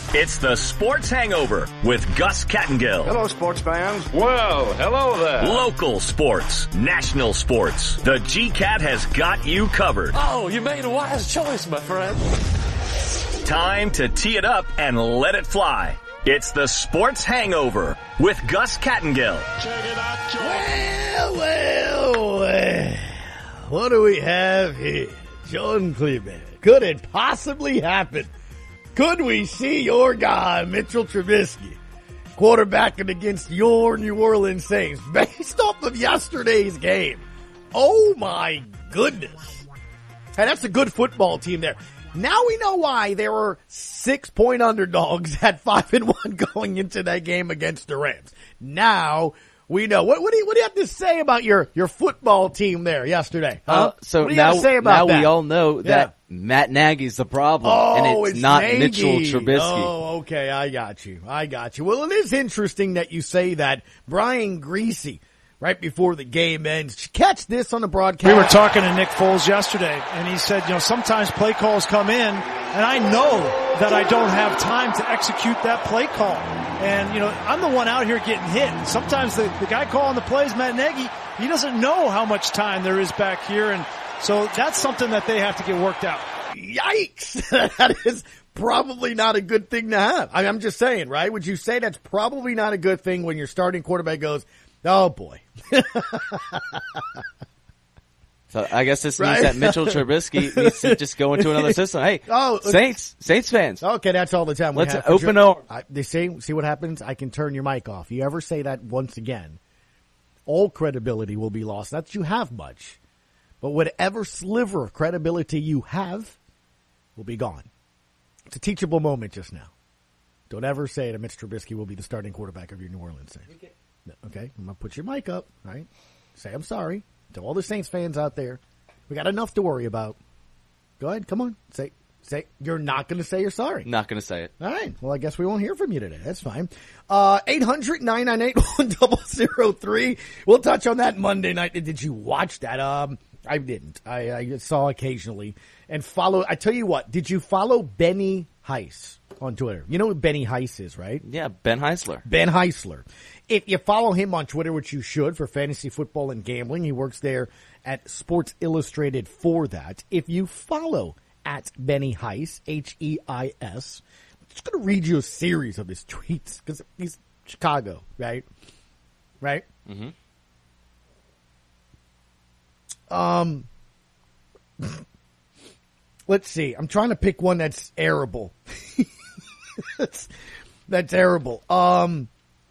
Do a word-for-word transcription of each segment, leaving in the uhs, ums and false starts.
It's the Sports Hangover with Gus Kattengill. Hello, sports fans. Well, hello there. Local sports, national sports. The G CAT has got you covered. Oh, you made a wise choice, my friend. Time to tee it up and let it fly. It's the Sports Hangover with Gus Kattengill. Check it out, Joe. Well, well, well. What do we have here? Jordan Cleveland. Could it possibly happen? Could we see your guy, Mitchell Trubisky, quarterbacking against your New Orleans Saints based off of yesterday's game? Oh, my goodness. Hey, that's a good football team there. Now we know why they were six-point underdogs at five and one going into that game against the Rams. Now we know. What, what do you what do you have to say about your, your football team there yesterday? Huh? Uh, so what do you now, have to say about now that? we all know Yeah. that Matt Nagy's the problem, Oh, and it's, it's not Nagy. Mitchell Trubisky. Oh, okay, I got you. I got you. Well, it is interesting that you say that. Brian Greasy, right before the game ends, did you catch this on the broadcast? We were talking to Nick Foles yesterday, and he said, you know, sometimes play calls come in, and I know that I don't have time to execute that play call. And, you know, I'm the one out here getting hit. Sometimes the, the guy calling the plays, Matt Nagy, he doesn't know how much time there is back here, and so that's something that they have to get worked out. Yikes! That is probably not a good thing to have. I mean, I'm just saying, right? Would you say that's probably not a good thing when your starting quarterback goes, oh boy. So I guess this Right? means that Mitchell Trubisky needs to just go into another system. Hey, Oh, Saints, Saints fans. Okay, that's all the time we Let's have. for open sure. our- I, they say, see what happens? I can turn your mic off. You ever say that once again, all credibility will be lost. Not that you have much, but whatever sliver of credibility you have will be gone. It's a teachable moment just now. Don't ever say that Mitch Trubisky will be the starting quarterback of your New Orleans Saints. Okay, okay? I'm going to put your mic up, right? Say I'm sorry to all the Saints fans out there. We got enough to worry about. Go ahead, come on. Say, say, you're not going to say you're sorry. Not going to say it. All right. Well, I guess we won't hear from you today. That's fine. Uh, eight hundred, nine nine eight, one thousand three. We'll touch on that Monday night. Did you watch that? Um, I didn't. I, I saw occasionally and follow. I tell you what, did you follow Benny Heiss on Twitter? You know what Benny Heiss is, right? Yeah, Ben Heisler. Ben Heisler. If you follow him on Twitter, which you should for fantasy football and gambling, he works there at Sports Illustrated for that. If you follow at Benny Heiss, H E I S, I'm just going to read you a series of his tweets because he's Chicago, right? Right? Mm-hmm. Um, let's see. I'm trying to pick one that's arable. that's, that's arable. Um,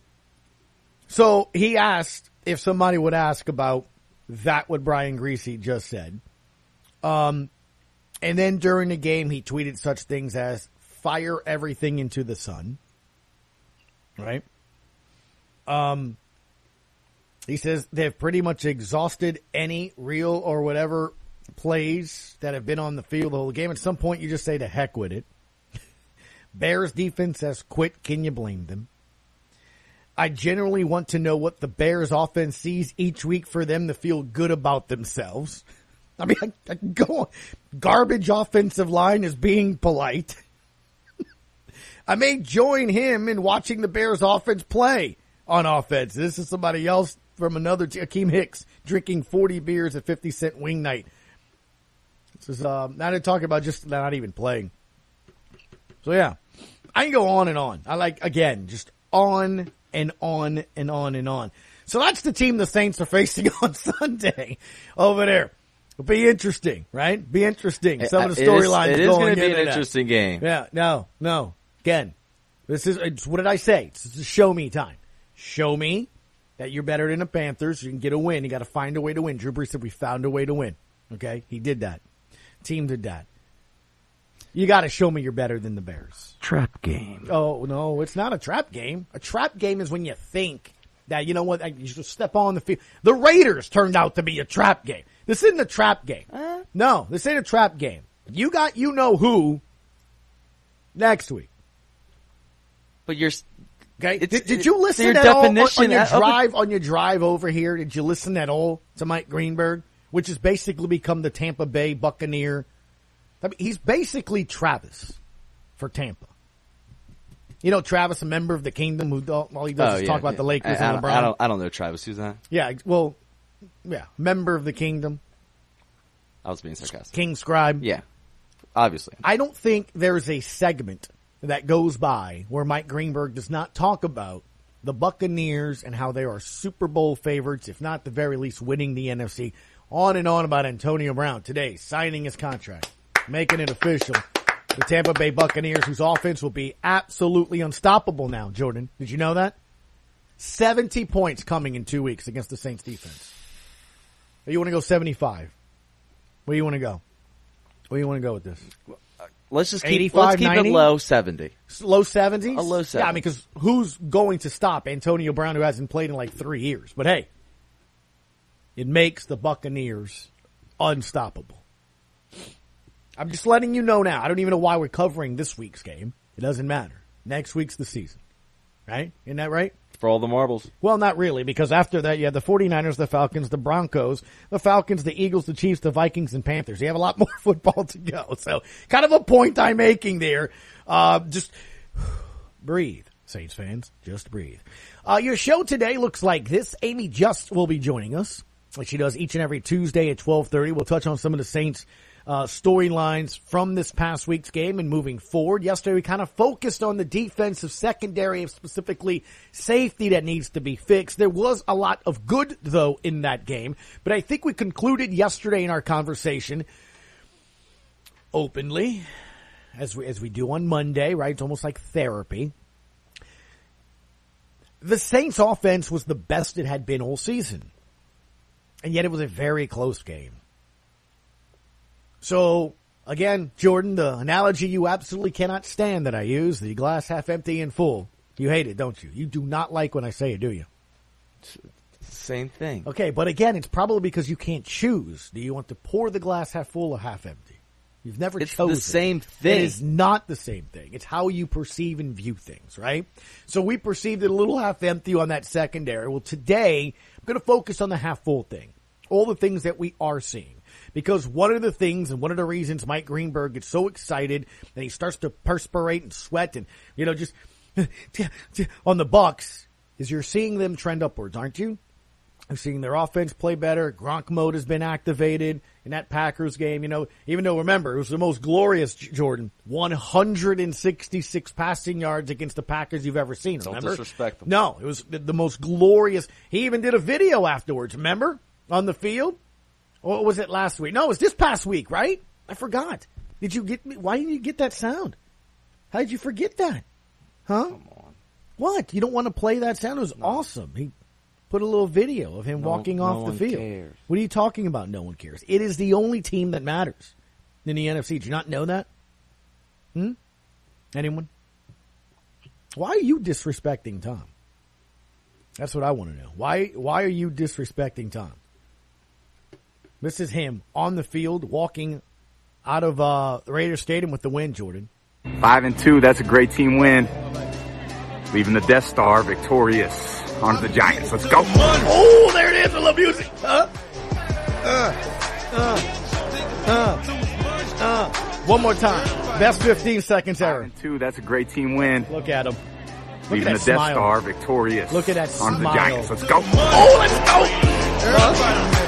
so he asked if somebody would ask about that what Brian Greasy just said. Um, and then during the game, he tweeted such things as fire everything into the sun. Right? Um, he says they've pretty much exhausted any real or whatever plays that have been on the field the whole game. At some point, you just say to heck with it. Bears defense has quit. Can you blame them? I generally want to know what the Bears offense sees each week for them to feel good about themselves. I mean, I, I can go on. Garbage offensive line is being polite. I may join him in watching the Bears offense play on offense. This is somebody else from another team, Akeem Hicks, drinking forty beers at fifty cent wing night. This is, uh, not to talk about just not even playing. So yeah, I can go on and on. I like, again, just on and on and on and on. So that's the team the Saints are facing on Sunday over there. It'll be interesting, right? Be interesting. Some of the storylines It is, going going to be into an that. interesting game. Yeah, no, no. Again, this is, it's, what did I say? It's, it's a show me time. Show me that you're better than the Panthers. You can get a win. You got to find a way to win. Drew Brees said we found a way to win. Okay? He did that. Team did that. You got to show me you're better than the Bears. Trap game. Oh, no, it's not a trap game. A trap game is when you think that, you know what, you should step on the field. The Raiders turned out to be a trap game. This isn't a trap game. Uh, No, this ain't a trap game. You got you know who next week. but you're Okay. It's- Did, did it- you listen your at all on, definition on your of a- drive on your drive over here? Did you listen at all to Mike Greenberg, which has basically become the Tampa Bay Buccaneer? I mean, he's basically Travis for Tampa. You know, Travis, a member of the kingdom, who all all he does Oh, is yeah, talk about yeah. the Lakers I, I and don't, LeBron. I don't, I don't know Travis. Who's that? Yeah, well, yeah, member of the kingdom, I was being sarcastic. King Scribe. Yeah, obviously. I don't think there's a segment that goes by where Mike Greenberg does not talk about the Buccaneers and how they are Super Bowl favorites, if not the very least winning the N F C. On and on about Antonio Brown today, signing his contract, making it official. The Tampa Bay Buccaneers, whose offense will be absolutely unstoppable now, Jordan. Did you know that? seventy points coming in two weeks against the Saints defense. Or you want to go seventy-five? Where do you want to go? Where do you want to go with this? Let's just keep, eighty-five, let's keep ninety? it low, seventy. Low seventies? A low Yeah, I seventies. mean, because who's going to stop Antonio Brown, who hasn't played in like three years? But hey, it makes the Buccaneers unstoppable. I'm just letting you know now. I don't even know why we're covering this week's game. It doesn't matter. Next week's the season. Right? Isn't that right? For all the marbles. Well, not really, because after that you have the 49ers, the Falcons, the Broncos, the Falcons, the Eagles, the Chiefs, the Vikings, and Panthers. You have a lot more football to go. So kind of a point I'm making there. Uh, just breathe, Saints fans. Just breathe. Uh, your show today looks like this. Amy Just will be joining us, like she does each and every Tuesday at twelve thirty. We'll touch on some of the Saints Uh, storylines from this past week's game and moving forward. Yesterday we kind of focused on the defensive secondary, specifically safety that needs to be fixed. There was a lot of good, though, in that game, but I think we concluded yesterday in our conversation openly, as we, as we do on Monday, right? It's almost like therapy. The Saints offense was the best it had been all season, and yet it was a very close game. So, again, Jordan, the analogy you absolutely cannot stand that I use, the glass half empty and full. You hate it, don't you? You do not like when I say it, do you? Same thing. Okay, but again, it's probably because you can't choose. Do you want to pour the glass half full or half empty? You've never It's chosen. the same thing. It is not the same thing. It's how you perceive and view things, right? So we perceived it a little half empty on that secondary. Well, today, I'm going to focus on the half full thing. All the things that we are seeing. Because one of the things and one of the reasons Mike Greenberg gets so excited and he starts to perspirate and sweat and, you know, just on the Bucs is you're seeing them trend upwards, aren't you? You're seeing their offense play better. Gronk mode has been activated in that Packers game. You know, even though, remember, it was the most glorious, Jordan, one hundred sixty-six passing yards against the Packers you've ever seen. Don't Remember? disrespect them. No, it was the, the most glorious. He even did a video afterwards, remember? On the field. Or was it last week? No, it was this past week, right? I forgot. Did you get me? Why didn't you get that sound? How did you forget that? Huh? Come on. What? You don't want to play that sound? It was No. awesome. He put a little video of him No- walking no off the one field. cares. What are you talking about? No one cares. It is the only team that matters in the N F C. Did you not know that? Hmm? Anyone? Why are you disrespecting Tom? That's what I want to know. Why, why are you disrespecting Tom? This is him on the field walking out of uh, the Raiders Stadium with the win, Jordan. Five and two, that's a great team win. Leaving the Death Star victorious. On to the Giants. Let's go. Oh, there it is. I love music. Uh, uh, uh, uh, uh. One more time. Best fifteen seconds Five ever. and two, that's a great team win. Look at him. Look Leaving at the that Death smile. Star victorious. Look at that On to the smile. Giants. Let's go. Oh, let's go. Uh,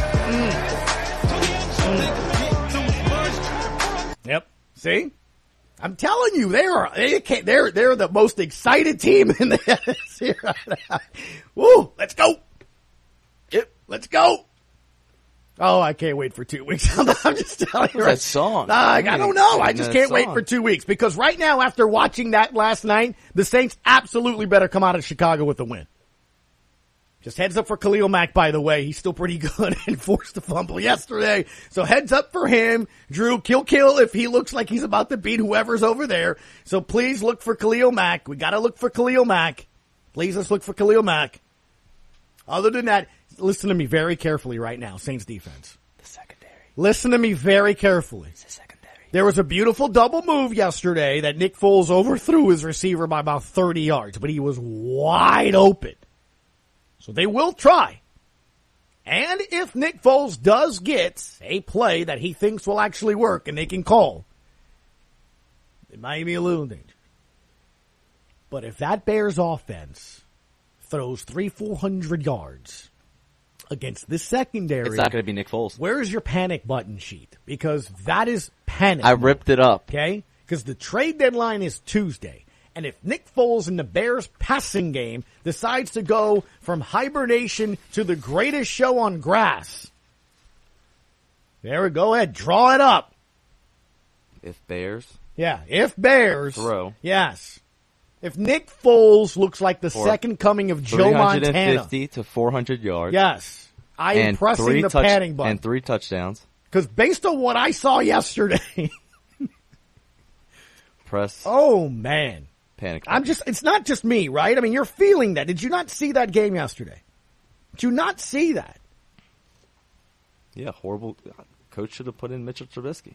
Yep. See? I'm telling you, they are they can't, they're they're the most excited team in the N F C right now. Woo! Let's go. Yep. Let's go. Oh, I can't wait for two weeks. I'm just telling you. What's Right. that song? Uh, I don't know. I just That can't wait song. for two weeks because right now, after watching that last night, the Saints absolutely better come out of Chicago with a win. Just heads up for Khalil Mack, by the way. He's still pretty good and forced a fumble yesterday. So heads up for him. Drew, kill, kill if he looks like he's about to beat whoever's over there. So please look for Khalil Mack. We gotta look for Khalil Mack. Please, let's look for Khalil Mack. Other than that, listen to me very carefully right now, Saints defense. The secondary. Listen to me very carefully. The secondary. There was a beautiful double move yesterday that Nick Foles overthrew his receiver by about thirty yards, but he was wide open. So they will try. And if Nick Foles does get a play that he thinks will actually work and they can call, it might be a little dangerous. But if that Bears offense throws three, four hundred yards against this secondary, It's not going to be Nick Foles. where's your panic button sheet? Because that is panic. I ripped it up. Okay? Because the trade deadline is Tuesday. And if Nick Foles in the Bears passing game decides to go from hibernation to the greatest show on grass, there we go. Ahead, draw it up. If Bears Yeah, if Bears throw. Yes. If Nick Foles looks like the For second coming of Joe three Montana. fifty to four hundred yards. Yes. I am and pressing three the touch- panic button. And three touchdowns. Because based on what I saw yesterday, Press oh man. panic. I'm just, it's not just me, right? I mean, you're feeling that. Did you not see that game yesterday? Did you not see that? Yeah, horrible. Coach should have put in Mitchell Trubisky.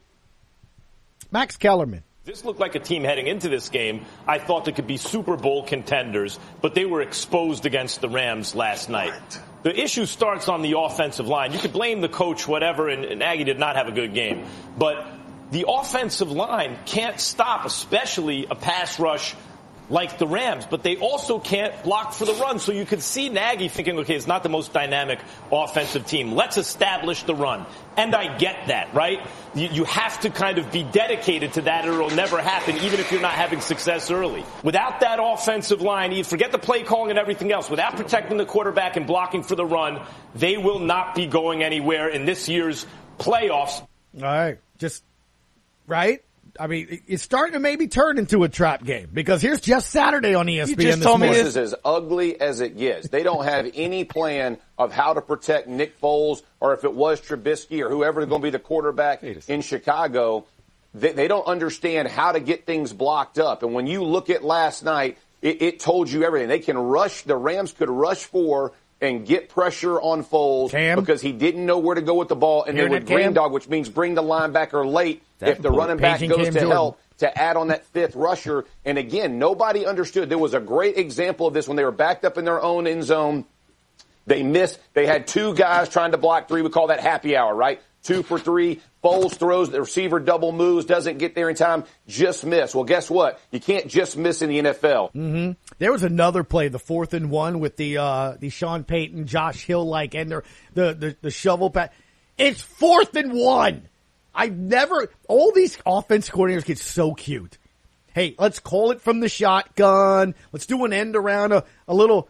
Max Kellerman. This looked like a team heading into this game I thought they could be Super Bowl contenders, but they were exposed against the Rams last night. The issue starts on the offensive line. You could blame the coach, whatever, and, and Nagy did not have a good game. But the offensive line can't stop, especially a pass rush like the Rams, but they also can't block for the run. So you could see Nagy thinking, okay, it's not the most dynamic offensive team. Let's establish the run. And I get that, right? You, you have to kind of be dedicated to that or it'll never happen, even if you're not having success early. Without that offensive line, you forget the play calling and everything else. Without protecting the quarterback and blocking for the run, they will not be going anywhere in this year's playoffs. All right. Just, right? I mean, it's starting to maybe turn into a trap game because here's just Saturday on E S P N. You just this told me morning. This is as ugly as it gets. They don't have any plan of how to protect Nick Foles or if it was Trubisky or whoever is going to be the quarterback in Chicago. They, they don't understand how to get things blocked up. And when you look at last night, it, it told you everything. They can rush. The Rams could rush four and get pressure on Foles Cam? because he didn't know where to go with the ball. And Hearing they would that, Cam? green dog, which means bring the linebacker late That if the running back Paging goes Cam to Jordan. help to add on that fifth rusher. And again, nobody understood. There was a great example of this when they were backed up in their own end zone. They missed. They had two guys trying to block three. We call that happy hour, right? Two for three. Foles throws, the receiver double moves, doesn't get there in time, just miss. Well, guess what? You can't just miss in the N F L. Mm-hmm. There was another play, the fourth and one with the uh the Sean Payton, Josh Hill like and the the the, the shovel pass. It's fourth and one. I've never all these offense coordinators get so cute. Hey, let's call it from the shotgun. Let's do an end around a, a little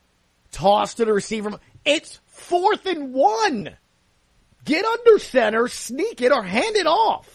toss to the receiver. It's fourth and one. Get under center, sneak it, or hand it off.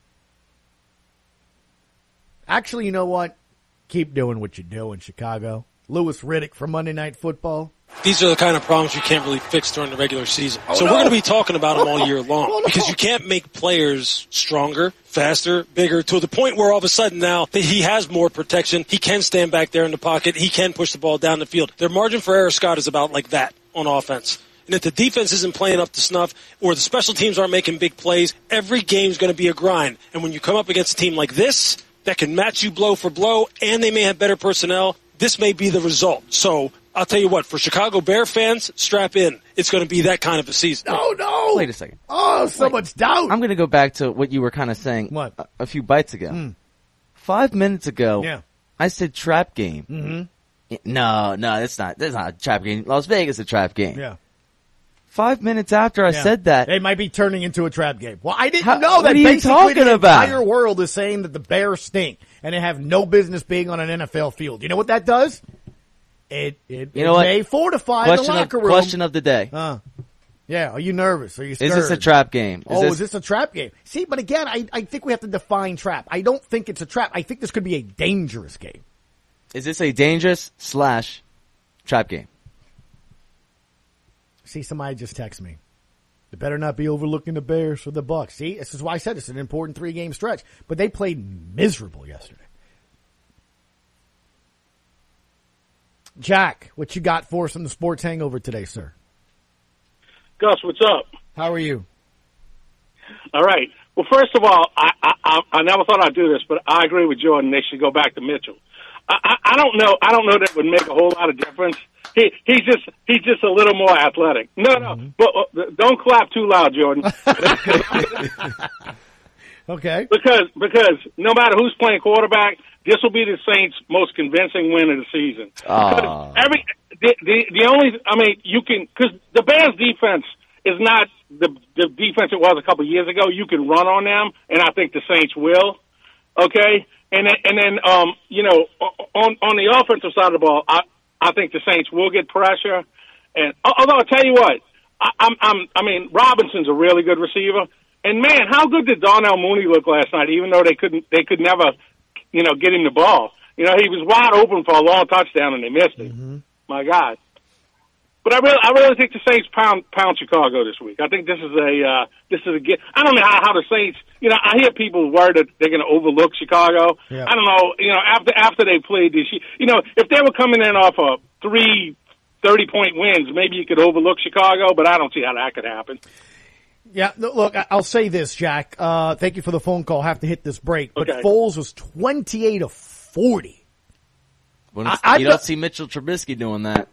Actually, you know what? Keep doing what you do in Chicago. Lewis Riddick from Monday Night Football. These are the kind of problems you can't really fix during the regular season. Oh, so no. we're going to be talking about them all year long Oh, no. because you can't make players stronger, faster, bigger to the point where all of a sudden now that he has more protection, he can stand back there in the pocket, he can push the ball down the field. Their margin for error, Scott, is about like that on offense. And if the defense isn't playing up to snuff or the special teams aren't making big plays, every game's going to be a grind. And when you come up against a team like this that can match you blow for blow and they may have better personnel, this may be the result. So I'll tell you what, for Chicago Bear fans, strap in. It's going to be that kind of a season. No, no. Wait a second. Oh, so Wait. much doubt. I'm going to go back to what you were kind of saying What? A, a few bites ago. Mm. Five minutes ago, Yeah. I said trap game. Mm-hmm. No, no, that's not. That's not a trap game. Las Vegas is a trap game. Yeah. Five minutes after I Yeah. said that, It might be turning into a trap game. Well, I didn't How- know that what are you basically talking the about? entire world is saying that the Bears stink and they have no business being on an N F L field. You know what that does? It it, You it know what? may fortify question the of, locker room. question of the day. Uh, yeah, are you nervous? Are you Is scared? this a trap game? Is Oh, this, is this a trap game? See, but again, I, I think we have to define trap. I don't think it's a trap. I think this could be a dangerous game. is this a dangerous slash trap game? See, somebody just text me. They better not be overlooking the Bears or the Bucs. See, this is why I said it's an important three-game stretch. But they played miserable yesterday. Jack, what you got for us on the Sports Hangover today, sir? Gus, what's up? How are you? All right. Well, first of all, I, I I never thought I'd do this, but I agree with Jordan. They should go back to Mitchell. I, I, I don't know. I don't know that would make a whole lot of difference. He he's just he's just a little more athletic. No, no, mm-hmm. but uh, don't clap too loud, Jordan. Okay. Because because no matter who's playing quarterback, this will be the Saints' most convincing win of the season. Uh. Every the, the the only I mean you can because the Bears defense is not the the defense it was a couple of years ago. You can run on them, and I think the Saints will. Okay, and then, and then um you know on on the offensive side of the ball, I I think the Saints will get pressure. And although I'll tell you what, I, I'm I'm I mean Robinson's a really good receiver. And man, how good did Darnell Mooney look last night? Even though they couldn't, they could never, you know, get him the ball. You know, he was wide open for a long touchdown and they missed it. Mm-hmm. My God! But I really, I really think the Saints pound pound Chicago this week. I think this is a uh, this is a get. I don't know how, how the Saints. You know, I hear people worried that they're going to overlook Chicago. Yeah. I don't know. You know, after after they played this, you know, if they were coming in off of three thirty-point wins, maybe you could overlook Chicago. But I don't see how that could happen. Yeah, look, I'll say this, Jack. Uh, thank you for the phone call. Have to hit this break. But Okay. Foles was twenty-eight of forty. When I- it's, I you don't- don't see Mitchell Trubisky doing that.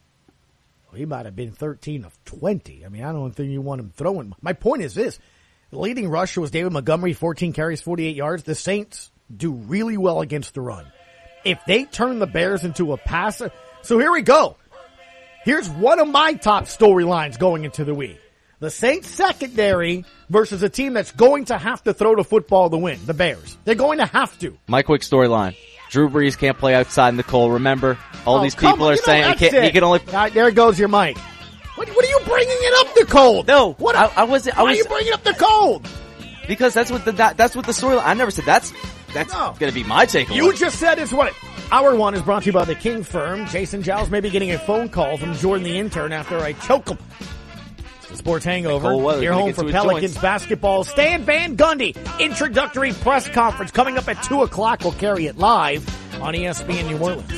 He might have been thirteen of twenty. I mean, I don't think you want him throwing. My point is this. The leading rusher was David Montgomery, fourteen carries, forty-eight yards. The Saints do really well against the run. If they turn the Bears into a passer. So here we go. Here's one of my top storylines going into the week. The Saints secondary versus a team that's going to have to throw the football to win, the Bears. They're going to have to. My quick storyline. Drew Brees can't play outside Nicole. Remember, all Oh, these come people on. are You know, saying he, that's can't, he it. can only. All right, there goes your mic. What, what are you bringing it up to cold? No, what? I, I wasn't. I why was are you bringing up the cold? because that's what the that, that's what the storyline. I never said that's that's No. going to be my takeaway. You just said it's what. Hour one is brought to you by the King Firm. Jason Giles may be getting a phone call from Jordan the intern after I choke him. The Sports Hangover. Cold weather, You're gonna home get for to his Pelicans joints. basketball. Stan Van Gundy introductory press conference coming up at two o'clock. We'll carry it live on E S P N New Orleans.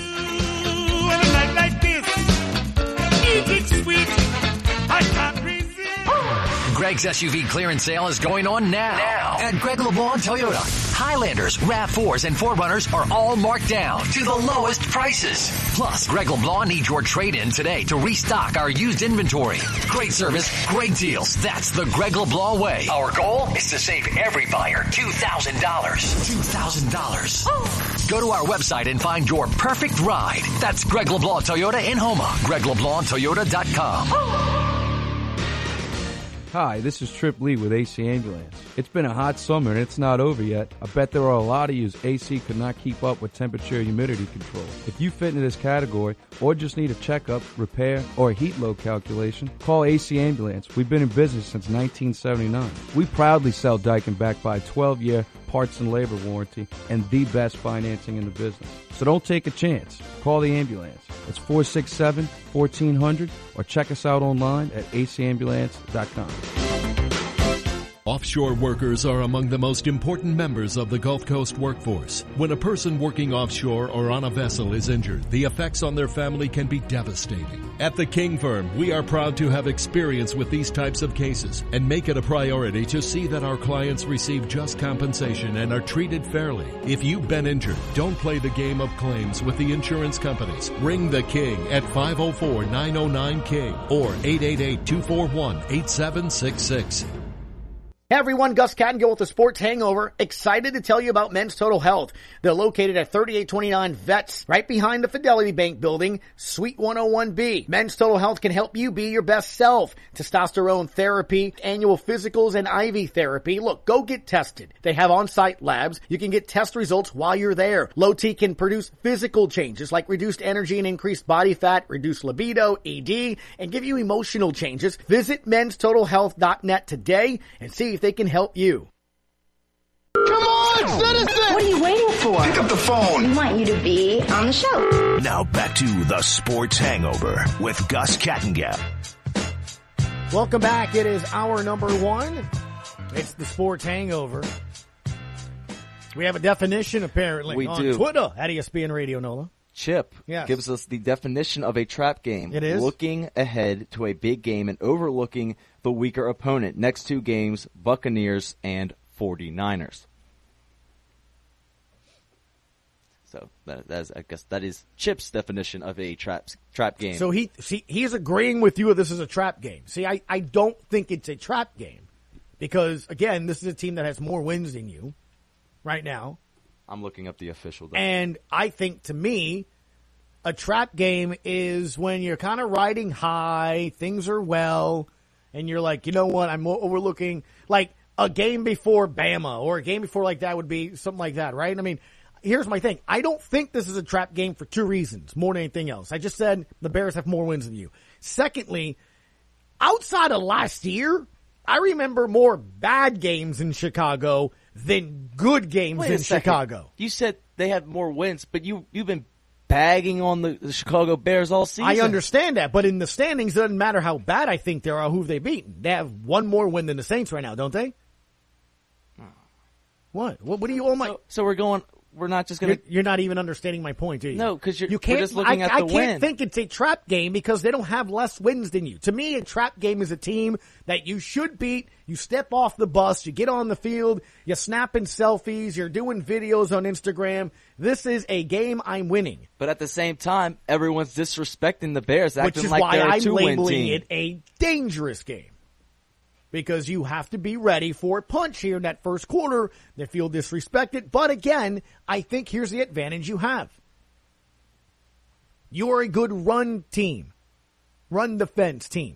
Greg's S U V clearance sale is going on now, now. at Greg LeBlanc Toyota. Highlanders, RAV fours, and four runners are all marked down to the lowest prices. Plus, Greg LeBlanc needs your trade-in today to restock our used inventory. Great service, great deals. That's the Greg LeBlanc way. Our goal is to save every buyer two thousand dollars. two thousand dollars. Go to our website and find your perfect ride. That's Greg LeBlanc Toyota in Houma. Greg LeBlanc Toyota dot com. Hi, this is Trip Lee with A C Ambulance. It's been a hot summer and it's not over yet. I bet there are a lot of you A C could not keep up with temperature and humidity control. If you fit into this category or just need a checkup, repair, or a heat load calculation, call A C Ambulance. We've been in business since nineteen seventy-nine. We proudly sell Daikin backed by a twelve-year parts and labor warranty and the best financing in the business. So don't take a chance. Call the ambulance. It's four six seven, one four zero zero or check us out online at A C ambulance dot com. Offshore workers are among the most important members of the Gulf Coast workforce. When a person working offshore or on a vessel is injured, the effects on their family can be devastating. At the King Firm, we are proud to have experience with these types of cases and make it a priority to see that our clients receive just compensation and are treated fairly. If you've been injured, don't play the game of claims with the insurance companies. Ring the King at five oh four, nine oh nine, King or eight eight eight, two four one, eight seven six six. Hey everyone, Gus Cattingill with the Sports Hangover. Excited to tell you about Men's Total Health. They're located at thirty-eight twenty-nine Vets, right behind the Fidelity Bank building, Suite one oh one B. Men's Total Health can help you be your best self. Testosterone therapy, annual physicals, and I V therapy. Look, go get tested. They have on-site labs. You can get test results while you're there. Low T can produce physical changes like reduced energy and increased body fat, reduced libido, E D, and give you emotional changes. Visit mens total health dot net today and see if they can help you. Come on, citizen! What are you waiting for? Pick up the phone. We want you to be on the show. Now back to the Sports Hangover with Gus Cattingill. Welcome back. It is hour number one. It's the Sports Hangover. We have a definition apparently We on do. Twitter at E S P N Radio, Nola. Chip Yes. gives us the definition of a trap game. It is? Looking ahead to a big game and overlooking the weaker opponent. Next two games, Buccaneers and forty-niners. So that, that's, I guess that is Chip's definition of a trap trap game. So he see he's agreeing with you that this is a trap game. See, I, I don't think it's a trap game because again, this is a team that has more wins than you right now. I'm looking up the official data. And I think, to me, a trap game is when you're kind of riding high, things are well, and you're like, you know what, I'm overlooking, like a game before Bama or a game before like that would be something like that, right? I mean, here's my thing. I don't think this is a trap game for two reasons more than anything else. I just said the Bears have more wins than you. Secondly, outside of last year, I remember more bad games in Chicago than good games Wait in a second. Chicago. You said they had more wins, but you, you've been bagging on the, the Chicago Bears all season. I understand that, but in the standings, it doesn't matter how bad I think they are or who they've beaten. They have one more win than the Saints right now, don't they? What? What, what do you all my? So, so we're going. We're not just going to. You're, you're not even understanding my point, are you? No, because you're you can't, we're just looking I, at I the can't win. think it's a trap game because they don't have less wins than you. To me, a trap game is a team that you should beat. You step off the bus, you get on the field, you're snapping selfies, you're doing videos on Instagram. This is a game I'm winning. But at the same time, everyone's disrespecting the Bears, acting Which is like why they're a I'm two-win labeling team. it a dangerous game. Because you have to be ready for a punch here in that first quarter. They feel disrespected. But again, I think here's the advantage you have. You are a good run team. Run defense team.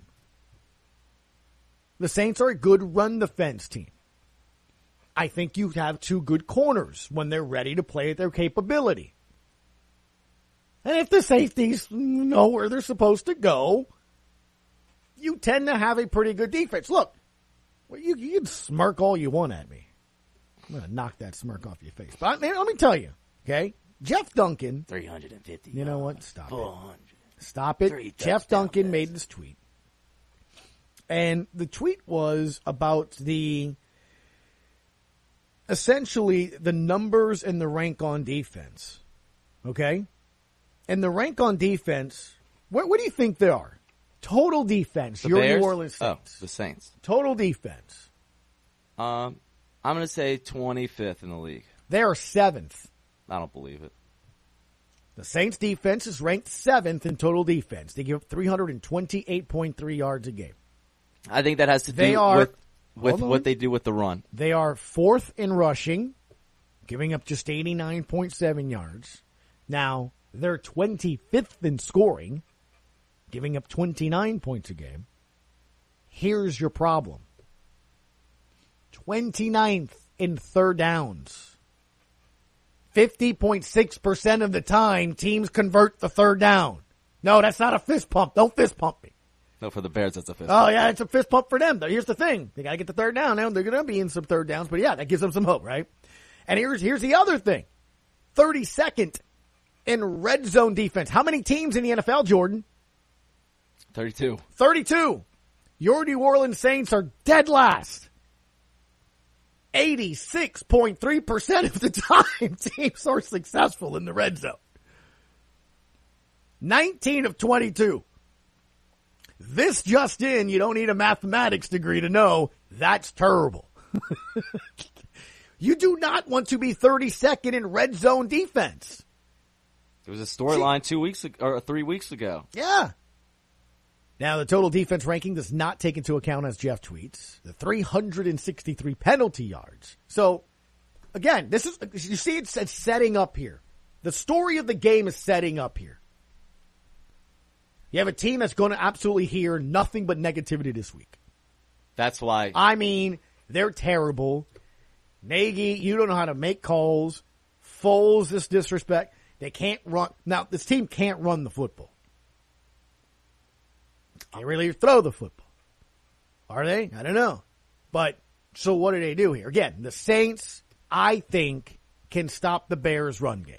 The Saints are a good run defense team. I think you have two good corners when they're ready to play at their capability. And if the safeties know where they're supposed to go, you tend to have a pretty good defense. Look, well, you, you can smirk all you want at me. I'm going to knock that smirk off your face. But I, let me tell you, okay? Jeff Duncan. three hundred fifty. You know what? Stop four hundred. it. Stop it. Jeff Duncan made this tweet. And the tweet was about the, essentially, the numbers and the rank on defense. Okay? And the rank on defense, what, what do you think they are? Total defense. The Your Bears? New Orleans Saints. Oh, the Saints. Total defense. Um, I'm going to say twenty-fifth in the league. They are seventh. I don't believe it. The Saints defense is ranked seventh in total defense. They give up three hundred twenty-eight point three yards a game. I think that has to do They are- with, with Hold on. what they do with the run. They are fourth in rushing, giving up just eighty-nine point seven yards. Now, they're twenty-fifth in scoring, giving up twenty-nine points a game. Here's your problem. twenty-ninth in third downs. fifty point six percent of the time, teams convert the third down. No, that's not a fist pump. Don't fist pump me. No, for the Bears, that's a fist. Oh, yeah, it's a fist pump for them. Here's the thing. They got to get the third down. Now they're going to be in some third downs, but yeah, that gives them some hope, right? And here's, here's the other thing. thirty-second in red zone defense. How many teams in the N F L, Jordan? thirty-two. thirty-two. Your New Orleans Saints are dead last. eighty-six point three percent of the time, teams are successful in the red zone. nineteen of twenty-two. This just in, you don't need a mathematics degree to know that's terrible. You do not want to be thirty-second in red zone defense. There was a storyline two weeks ago, or three weeks ago. Yeah. Now, the total defense ranking does not take into account, as Jeff tweets, the three hundred sixty-three penalty yards. So, again, this is, you see, it's, it's setting up here. The story of the game is setting up here. You have a team that's going to absolutely hear nothing but negativity this week. That's why. I mean, they're terrible. Nagy, you don't know how to make calls. Foles, this disrespect. They can't run. Now, this team can't run the football. Can't really throw the football. Are they? I don't know. But, so what do they do here? Again, the Saints, I think, can stop the Bears' run game.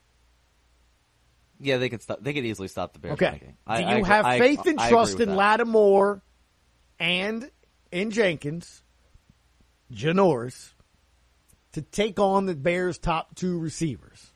Yeah, they could stop. They could easily stop the Bears. Okay. Running game. I, Do I you agree- have I- faith and I trust agree in with that. Lattimore and in Jenkins, Janoris, to take on the Bears' top two receivers?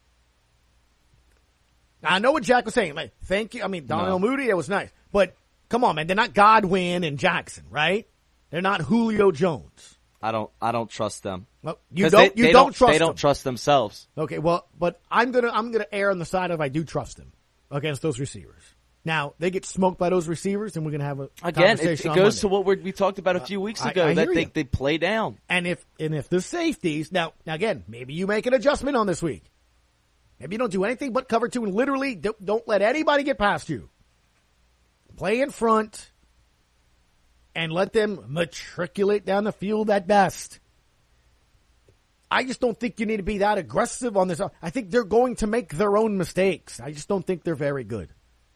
Now, I know what Jack was saying. Like, thank you. I mean, Donnell No. Moody, that was nice. But come on, man. They're not Godwin and Jackson, right? They're not Julio Jones. I don't. I don't trust them. Well, you 'Cause don't. They, you they don't, don't trust They them. don't trust themselves. Okay, well, but I'm gonna I'm gonna err on the side of I do trust them against those receivers. Now, they get smoked by those receivers, and we're going to have a Again, it, conversation it on goes Monday. to what we're, we talked about a few weeks I- ago, I that hear they, you. they play down. And if and if the safeties now, now again, maybe you make an adjustment on this week. Maybe you don't do anything but cover two and literally don't, don't let anybody get past you. Play in front and let them matriculate down the field at best. I just don't think you need to be that aggressive on this. I think they're going to make their own mistakes. I just don't think they're very good.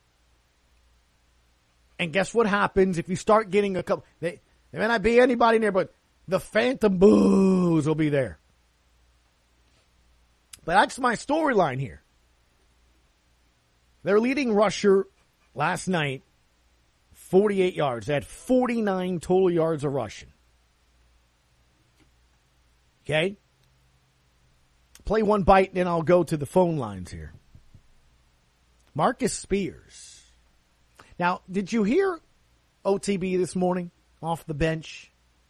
And guess what happens if you start getting a couple? They, there may not be anybody in there, but the phantom boos will be there. But that's my storyline here. Their leading rusher last night, forty-eight yards. They had forty-nine total yards of rushing. Okay? Play one bite, and then I'll go to the phone lines here. Marcus Spears. Now, did you hear O T B this morning off the bench?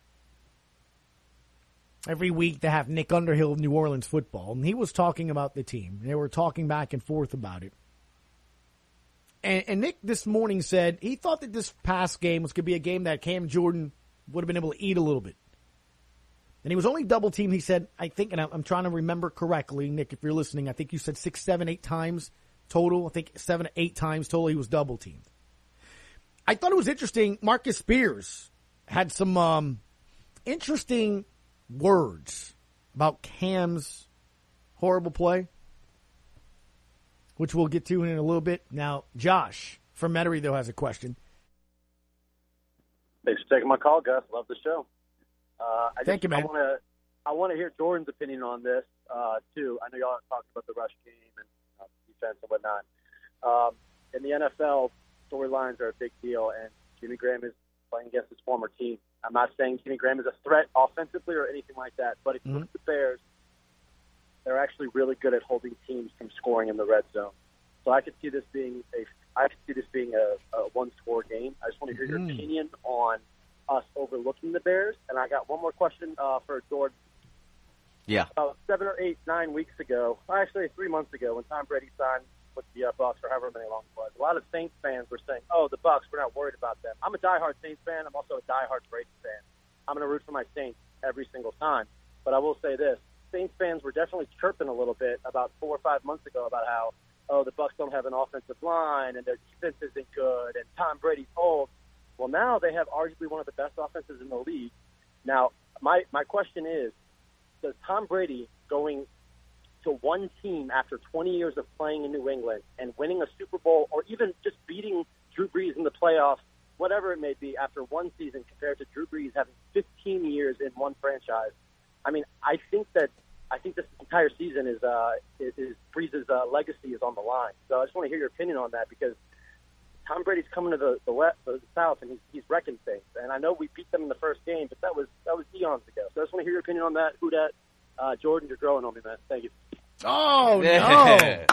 Every week they have Nick Underhill of New Orleans football, and he was talking about the team. They were talking back and forth about it. And, and Nick this morning said he thought that this past game was going to be a game that Cam Jordan would have been able to eat a little bit. And he was only double teamed, he said, I think, and I'm trying to remember correctly, Nick, if you're listening, I think you said six, seven, eight times total. I think seven, eight times total he was double teamed. I thought it was interesting. Marcus Spears had some um, interesting words about Cam's horrible play, which we'll get to in a little bit. Now, Josh from Metairie, though, has a question. Thanks for taking my call, Gus. Love the show. Uh, I Thank just, you, man. I want to I want to hear Jordan's opinion on this, uh, too. I know y'all talked about the rush game and uh, defense and whatnot. Um, in the N F L, storylines are a big deal, and Jimmy Graham is playing against his former team. I'm not saying Jimmy Graham is a threat offensively or anything like that, but if you look at the Bears, they're actually really good at holding teams from scoring in the red zone. So I could see this being a I could see this being a, a one-score game. I just want to hear your Mm. opinion on us overlooking the Bears. And I got one more question uh, for Jordan. Yeah. About seven or eight, nine weeks ago, actually three months ago, when Tom Brady signed with the uh, Bucs, or however many long it was, a lot of Saints fans were saying, "Oh, the Bucs, we're not worried about them." I'm a diehard Saints fan. I'm also a diehard Brady fan. I'm going to root for my Saints every single time. But I will say this: Saints fans were definitely chirping a little bit about four or five months ago about how, oh, the Bucs don't have an offensive line and their defense isn't good and Tom Brady's old. Well, now they have arguably one of the best offenses in the league. Now, my my question is, does Tom Brady going to one team after twenty years of playing in New England and winning a Super Bowl, or even just beating Drew Brees in the playoffs, whatever it may be, after one season compared to Drew Brees having fifteen years in one franchise? I mean, I think that I think this entire season is uh, is, is Brees' uh, legacy is on the line. So I just want to hear your opinion on that, because Tom Brady's coming to the the, west, the South, and he's, he's wrecking things. And I know we beat them in the first game, but that was that was eons ago. So I just want to hear your opinion on that. Who dat? Uh, Jordan, you're growing on me, man. Thank you. Oh, no.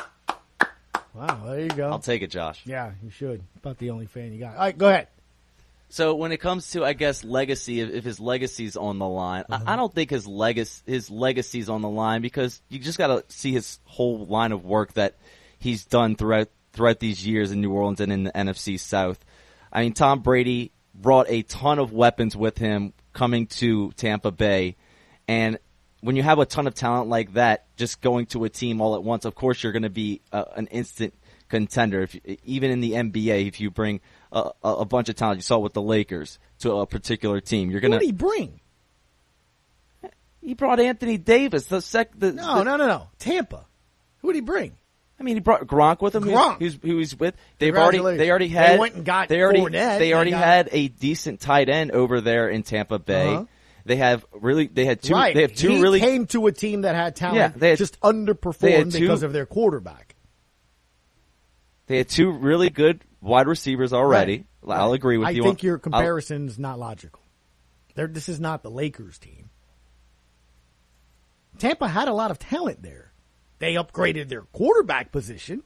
Wow, there you go. I'll take it, Josh. Yeah, you should. About the only fan you got. All right, go ahead. So when it comes to, I guess, legacy, if, if his legacy's on the line, uh-huh. I, I don't think his legacy his legacy's on the line, because you just got to see his whole line of work that he's done throughout throughout these years in New Orleans and in the N F C South. I mean, Tom Brady brought a ton of weapons with him coming to Tampa Bay, and when you have a ton of talent like that, just going to a team all at once, of course you're going to be uh, an instant contender. If you, even in the N B A, if you bring a, a bunch of talent, you saw it with the Lakers, to a particular team, you're going to. What did he bring? He brought Anthony Davis. The sec. The, no, the, no, no, no. Tampa. Who did he bring? I mean, he brought Gronk with him. Gronk. Who was, who was with. They've already. They already had. They went and got They already. Fournette. They already they got, had a decent tight end over there in Tampa Bay. Uh-huh. They have really. They had two. Right. They have two he really. came to a team that had talent. Yeah, they had, just underperformed they had two, because of their quarterback. They had two really good wide receivers already. Right. I'll agree with I you. I think on, your comparison's I'll, not logical. They're, this is not the Lakers team. Tampa had a lot of talent there. They upgraded their quarterback position.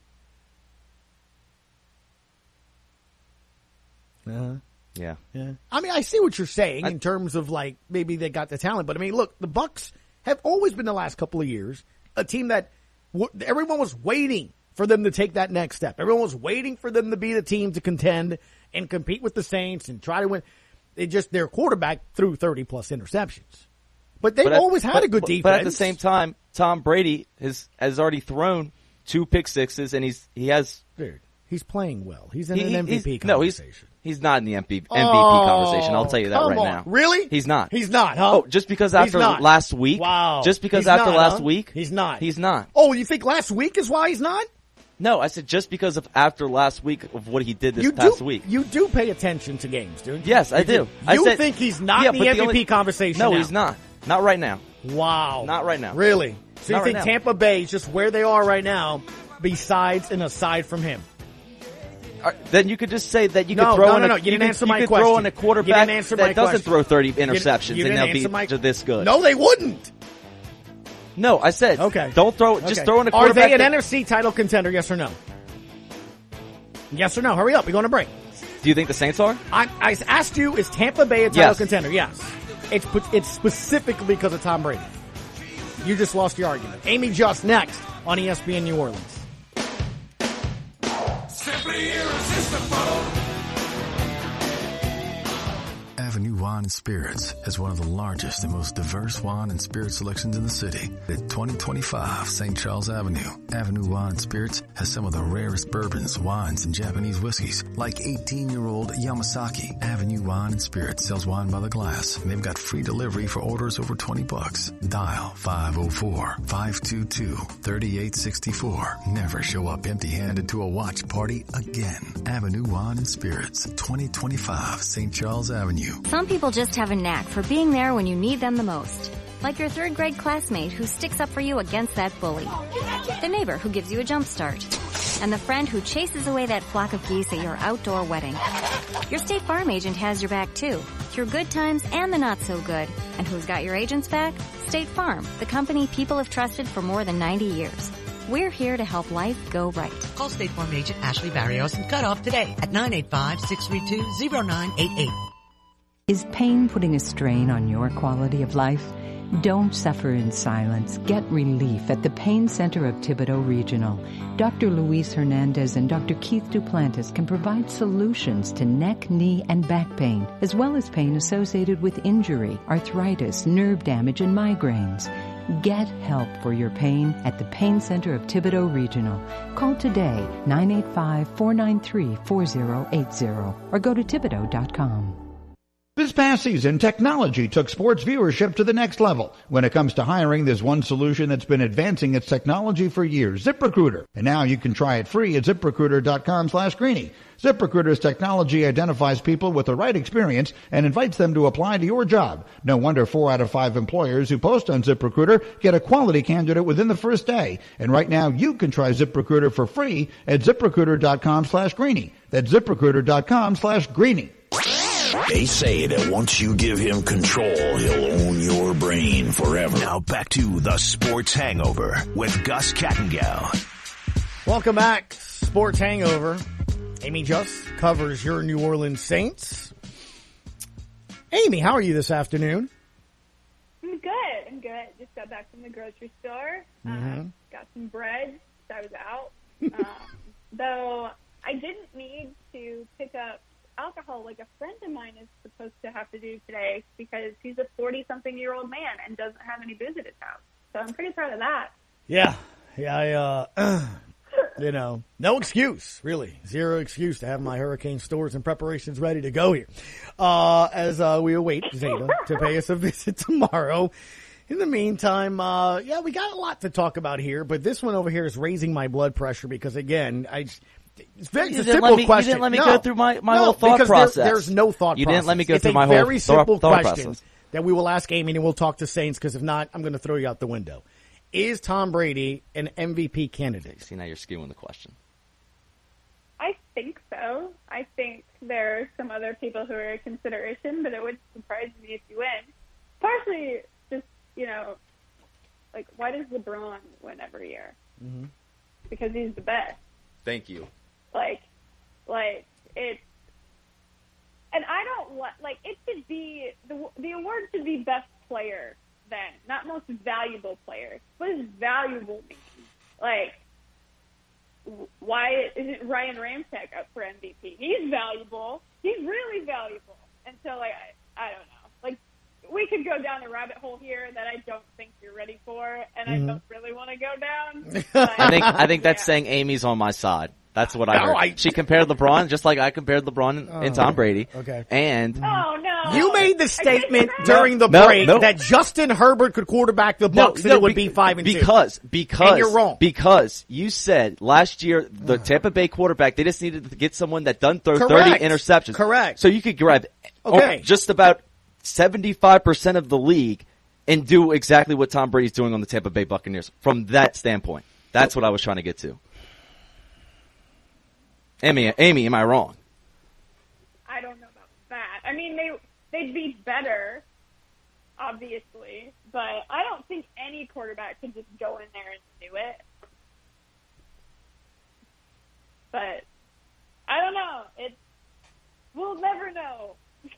Uh-huh. Yeah. Yeah. I mean, I see what you're saying I, in terms of, like, maybe they got the talent. But, I mean, look, the Bucs have always been the last couple of years a team that w- everyone was waiting for them to take that next step. Everyone was waiting for them to be the team to contend and compete with the Saints and try to win. It just, their quarterback threw thirty plus interceptions. But they've but at, always had but, a good defense. But at the same time, Tom Brady has, has already thrown two pick sixes, and he's, he has. Dude, he's playing well. He's in he, an M V P he's, conversation. No, he's, he's not in the M V P, oh, M V P conversation. I'll tell you that come right on. now. Really? He's not. He's not, huh? Oh, just because after last week. Wow. Just because he's after not, last huh? week. He's not. He's not. Oh, you think last week is why he's not? No, I said just because of after last week of what he did this you past do, week. You do pay attention to games, dude. Yes, I you do. You I said, think he's not yeah, in the M V P the only, conversation No, now. he's not. Not right now. Wow. Not right now. Really? So not you think right Tampa Bay is just where they are right now, besides and aside from him? Uh, then you could just say that you no, could throw no, in no, a, no. You didn't could, answer you my could question. throw in a quarterback that that doesn't question. throw thirty interceptions you didn't, you and didn't they'll be my... this good. No, they wouldn't. No, I said okay. Don't throw. Okay. Just throw in a Are quarterback. they an that, N F C title contender? Yes or no? Yes or no? Hurry up. We're going to break. Do you think the Saints are? I, I asked you, is Tampa Bay a title yes. contender? Yes. It's it's specifically because of Tom Brady. You just lost your argument. Amy Just next on E S P N New Orleans. Simply irresistible. Avenue Wine and Spirits has one of the largest and most diverse wine and spirit selections in the city. At twenty twenty-five Saint Charles Avenue, Avenue Wine and Spirits has some of the rarest bourbons, wines, and Japanese whiskeys, like eighteen-year-old Yamasaki. Avenue Wine and Spirits sells wine by the glass, and they've got free delivery for orders over twenty bucks. Dial five oh four, five two two, three eight six four. Never show up empty-handed to a watch party again. Avenue Wine and Spirits, twenty twenty-five Saint Charles Avenue. Some people just have a knack for being there when you need them the most. Like your third grade classmate who sticks up for you against that bully. The neighbor who gives you a jump start. And the friend who chases away that flock of geese at your outdoor wedding. Your State Farm agent has your back too, through good times and the not so good. And who's got your agent's back? State Farm, the company people have trusted for more than ninety years. We're here to help life go right. Call State Farm agent Ashley Barrios and cut off today at nine eight five, six three two, zero nine eight eight. Is pain putting a strain on your quality of life? Don't suffer in silence. Get relief at the Pain Center of Thibodaux Regional. Doctor Luis Hernandez and Doctor Keith Duplantis can provide solutions to neck, knee, and back pain, as well as pain associated with injury, arthritis, nerve damage, and migraines. Get help for your pain at the Pain Center of Thibodaux Regional. Call today, nine eight five, four nine three, four zero eight zero, or go to Thibodeaux dot com. This past season, technology took sports viewership to the next level. When it comes to hiring, there's one solution that's been advancing its technology for years, ZipRecruiter. And now you can try it free at ZipRecruiter.com slash Greeny. ZipRecruiter's technology identifies people with the right experience and invites them to apply to your job. No wonder four out of five employers who post on ZipRecruiter get a quality candidate within the first day. And right now, you can try ZipRecruiter for free at ZipRecruiter.com slash Greeny. That's ZipRecruiter.com slash Greeny. They say that once you give him control, he'll own your brain forever. Now back to the Sports Hangover with Gus Kattengell. Welcome back, Sports Hangover. Amy Just covers your New Orleans Saints. Amy, how are you this afternoon? I'm good. I'm good. Just got back from the grocery store. Mm-hmm. Uh, got some bread. I was out. um, though I didn't need to pick up alcohol like a friend of mine is supposed to have to do today because he's a forty-something-year-old man and doesn't have any booze at his house. So I'm pretty proud of that. Yeah. Yeah, I, uh, you know, no excuse, really. Zero excuse to have my hurricane stores and preparations ready to go here. Uh, as uh, we await Zeta to pay us a visit tomorrow. In the meantime, uh, yeah, we got a lot to talk about here, but this one over here is raising my blood pressure because, again, I It's, very, it's a simple me, question. You didn't let me no, go through my, my no, whole thought because process. There, there's no thought you process. You didn't let me go it's through my whole very simple thought question process. That we will ask Amy and we'll talk to Saints because if not, I'm going to throw you out the window. Is Tom Brady an M V P candidate? See, now you're skewing the question. I think so. I think there are some other people who are a consideration, but it would surprise me if you win. Partially just, you know, like, why does LeBron win every year? Mm-hmm. Because he's the best. Thank you. Like, like, it's, and I don't want, like, it should be, the the award should be best player then, not most valuable player. What does valuable mean? Like, why isn't Ryan Ramczyk up for M V P? He's valuable. He's really valuable. And so, like, I, I don't know. Like, we could go down a rabbit hole here that I don't think you're ready for, and mm-hmm. I don't really want to go down. But, I think I think that's yeah. saying Amy's on my side. That's what I no, heard. I, she compared LeBron just like I compared LeBron and, oh, and Tom Brady. Okay. And oh no, you made the statement during the no, break no. that Justin Herbert could quarterback the Bucs no, and no, it would be, be five and because, two. Because and you're wrong. Because you said last year the Tampa Bay quarterback they just needed to get someone that done throw Correct. thirty interceptions. Correct. So you could grab okay. just about seventy-five percent of the league and do exactly what Tom Brady's doing on the Tampa Bay Buccaneers from that standpoint. That's what I was trying to get to. Amy, Amy, am I wrong? I don't know about that. I mean, they they'd be better, obviously, but I don't think any quarterback can just go in there and do it. But I don't know. It's we'll never know.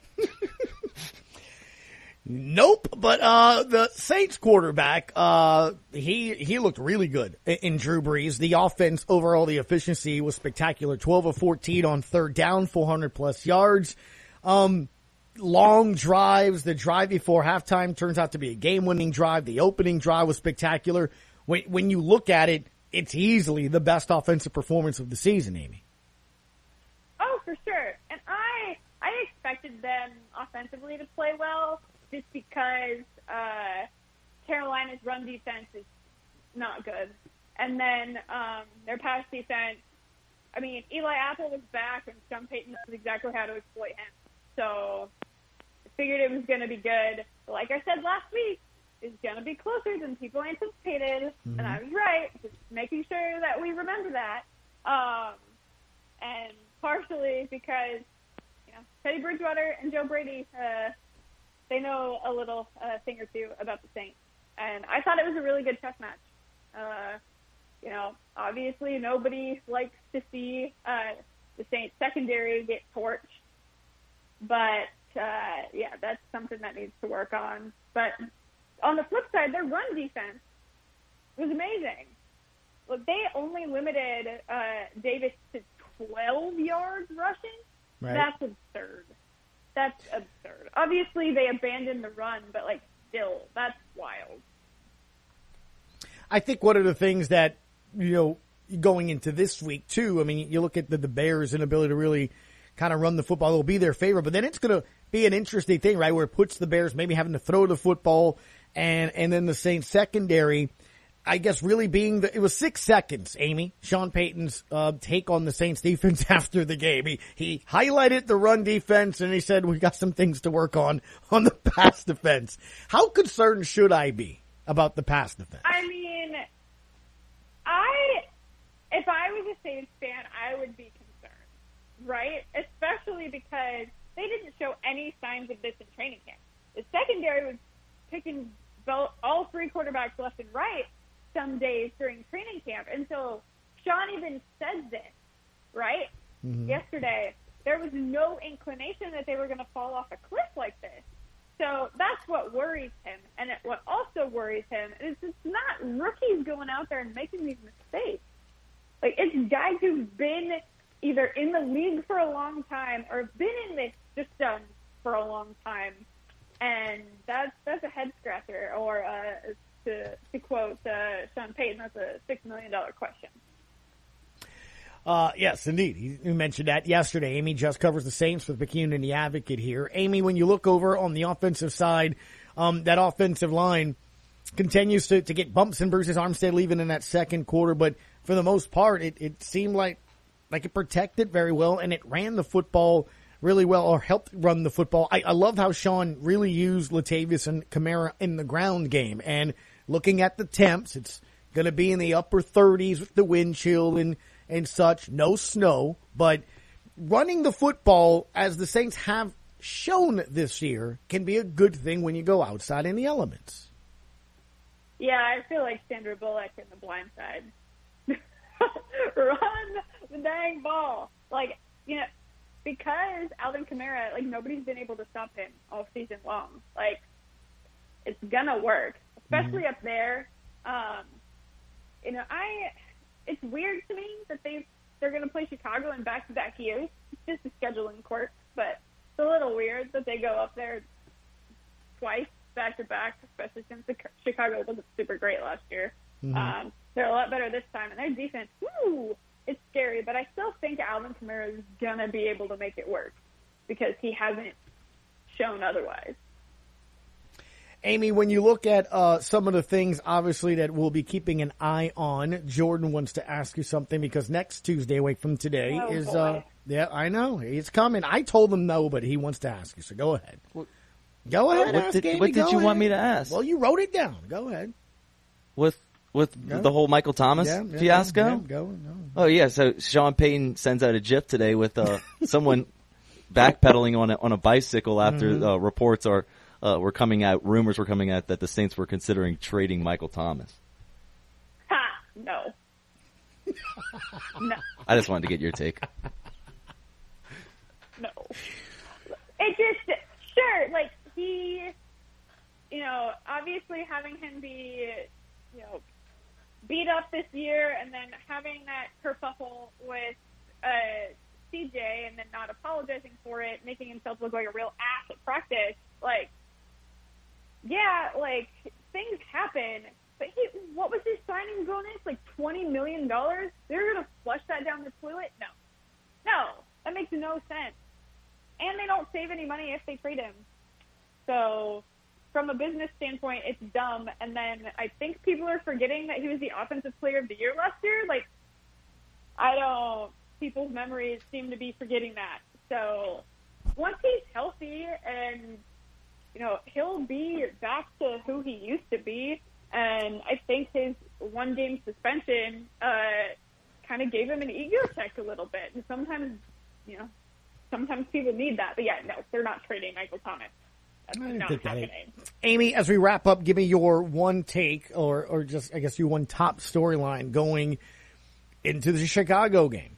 Nope, but uh the Saints quarterback, uh he he looked really good in, in Drew Brees. The offense overall, the efficiency was spectacular. twelve of fourteen on third down, four hundred plus yards. Um long drives. The drive before halftime turns out to be a game-winning drive. The opening drive was spectacular. When when you look at it, it's easily the best offensive performance of the season, Amy. Oh, for sure. And I I expected them offensively to play well. Just because uh, Carolina's run defense is not good. And then um, their pass defense, I mean, Eli Apple was back and Sean Payton knows exactly how to exploit him. So I figured it was going to be good. But like I said last week, it's going to be closer than people anticipated. Mm-hmm. And I was right. Just making sure that we remember that. Um, and partially because, you know, Teddy Bridgewater and Joe Brady, uh, they know a little uh, thing or two about the Saints. And I thought it was a really good chess match. Uh, you know, obviously nobody likes to see uh, the Saints secondary get torched. But, uh, yeah, that's something that needs to work on. But on the flip side, their run defense was amazing. Look, they only limited uh, Davis to twelve yards rushing. Right. That's absurd. That's absurd. Obviously, they abandoned the run, but, like, still, that's wild. I think one of the things that, you know, going into this week, too, I mean, you look at the, the Bears' inability to really kind of run the football. It'll be their favorite, but then it's going to be an interesting thing, right, where it puts the Bears maybe having to throw the football, and, and then the Saints secondary, I guess, really being the, it was six seconds, Amy, Sean Payton's uh, take on the Saints defense after the game. He, he highlighted the run defense and he said, we've got some things to work on on the pass defense. How concerned should I be about the pass defense? I mean, I, if I was a Saints fan, I would be concerned, right? Especially because they didn't show any signs of this in training camp. The secondary was picking all three quarterbacks left and right some days during training camp. And so Sean even said this, right? Mm-hmm. Yesterday, there was no inclination that they were going to fall off a cliff like this. So that's what worries him. And it, what also worries him is it's not rookies going out there and making these mistakes. Like, it's guys who've been either in the league for a long time or been in this system for a long time. And that's, that's a head scratcher, or uh, To, to quote uh, Sean Payton, that's a six million dollars question. Uh, yes, indeed. He, he mentioned that yesterday. Amy just covers the Saints with McKeon and the Advocate here. Amy, when you look over on the offensive side, um, that offensive line continues to, to get bumps and bruises. Armstead leaving in that second quarter, but for the most part, it, it seemed like, like it protected very well, and it ran the football really well, or helped run the football. I, I love how Sean really used Latavius and Kamara in the ground game, and looking at the temps, it's going to be in the upper thirties with the wind chill and, and such. No snow, but running the football, as the Saints have shown this year, can be a good thing when you go outside in the elements. Yeah, I feel like Sandra Bullock in The Blind Side. Run the dang ball. Like, you know, because Alvin Kamara, like, nobody's been able to stop him all season long. Like, it's gonna work, especially mm-hmm. up there. Um, you know, I it's weird to me that they they're going to play Chicago in back-to-back years. It's just a scheduling quirk, but it's a little weird that they go up there twice back-to-back, especially since the Chicago wasn't super great last year. Mm-hmm. Um, they're a lot better this time, and their defense, whoo, it's scary. But I still think Alvin Kamara is going to be able to make it work because he hasn't shown otherwise. Amy, when you look at uh, some of the things, obviously, that we'll be keeping an eye on, Jordan wants to ask you something because next Tuesday, a week from today, oh, is, boy. uh, yeah, I know, it's coming. I told him no, but he wants to ask you, so go ahead. What, go ahead, what ask did, Amy, what did go you ahead. want me to ask? Well, you wrote it down. Go ahead. With with yeah. the whole Michael Thomas yeah, yeah, fiasco? Yeah, go, go. Oh, yeah, so Sean Payton sends out a GIF today with uh, someone backpedaling on a, on a bicycle after Mm-hmm. uh, reports are uh, were coming out, rumors were coming out that the Saints were considering trading Michael Thomas. Ha! No. No. I just wanted to get your take. No. It just, sure, like, he, you know, obviously having him be, you know, beat up this year and then having that kerfuffle with uh, C J and then not apologizing for it, making himself look like a real ass at practice, like, yeah, like, things happen. But he, what was his signing bonus? Like twenty million dollars? They're going to flush that down the toilet? No. No. That makes no sense. And they don't save any money if they trade him. So, from a business standpoint, it's dumb. And then I think people are forgetting that he was the Offensive Player of the Year last year. Like, I don't, people's memories seem to be forgetting that. So, once he's healthy and, you know, he'll be back to who he used to be. And I think his one-game suspension uh, kind of gave him an ego check a little bit. And sometimes, you know, sometimes people need that. But, yeah, no, they're not trading Michael Thomas. That's not happening. Amy, as we wrap up, give me your one take or, or just, I guess, your one top storyline going into the Chicago game.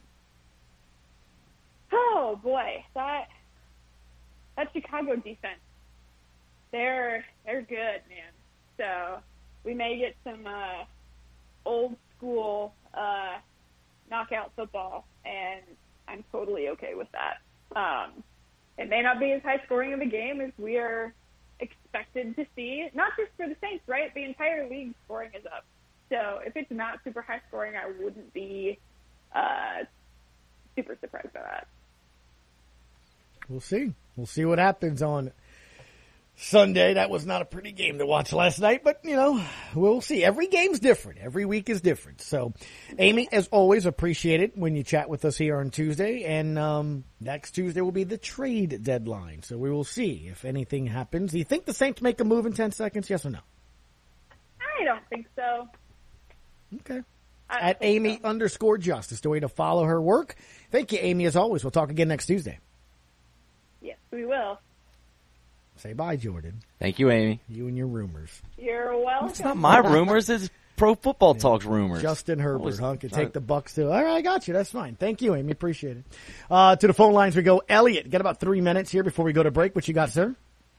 Oh, boy. That, that Chicago defense, they're, they're good, man. So we may get some uh, old school uh, knockout football, and I'm totally okay with that. Um, it may not be as high scoring of a game as we are expected to see, not just for the Saints, right? The entire league scoring is up. So if it's not super high scoring, I wouldn't be uh, super surprised by that. We'll see. We'll see what happens on Sunday. That was not a pretty game to watch last night, but, you know, we'll see. Every game's different. Every week is different. So, Amy, as always, appreciate it when you chat with us here on Tuesday. And um, next Tuesday will be the trade deadline. So we will see if anything happens. Do you think the Saints make a move in ten seconds? Yes or no? I don't think so. Okay. At Amy so. underscore Justice, the way to follow her work. Thank you, Amy, as always. We'll talk again next Tuesday. Yes, we will. Say bye, Jordan. Thank you, Amy. You and your rumors. You're welcome. It's not my rumors. It's Pro Football yeah. Talk's rumors. Justin Herbert, huh? Can take the Bucks too. All right, I got you. That's fine. Thank you, Amy. Appreciate it. Uh, to the phone lines we go. Elliot, got about three minutes here before we go to break. What you got, sir?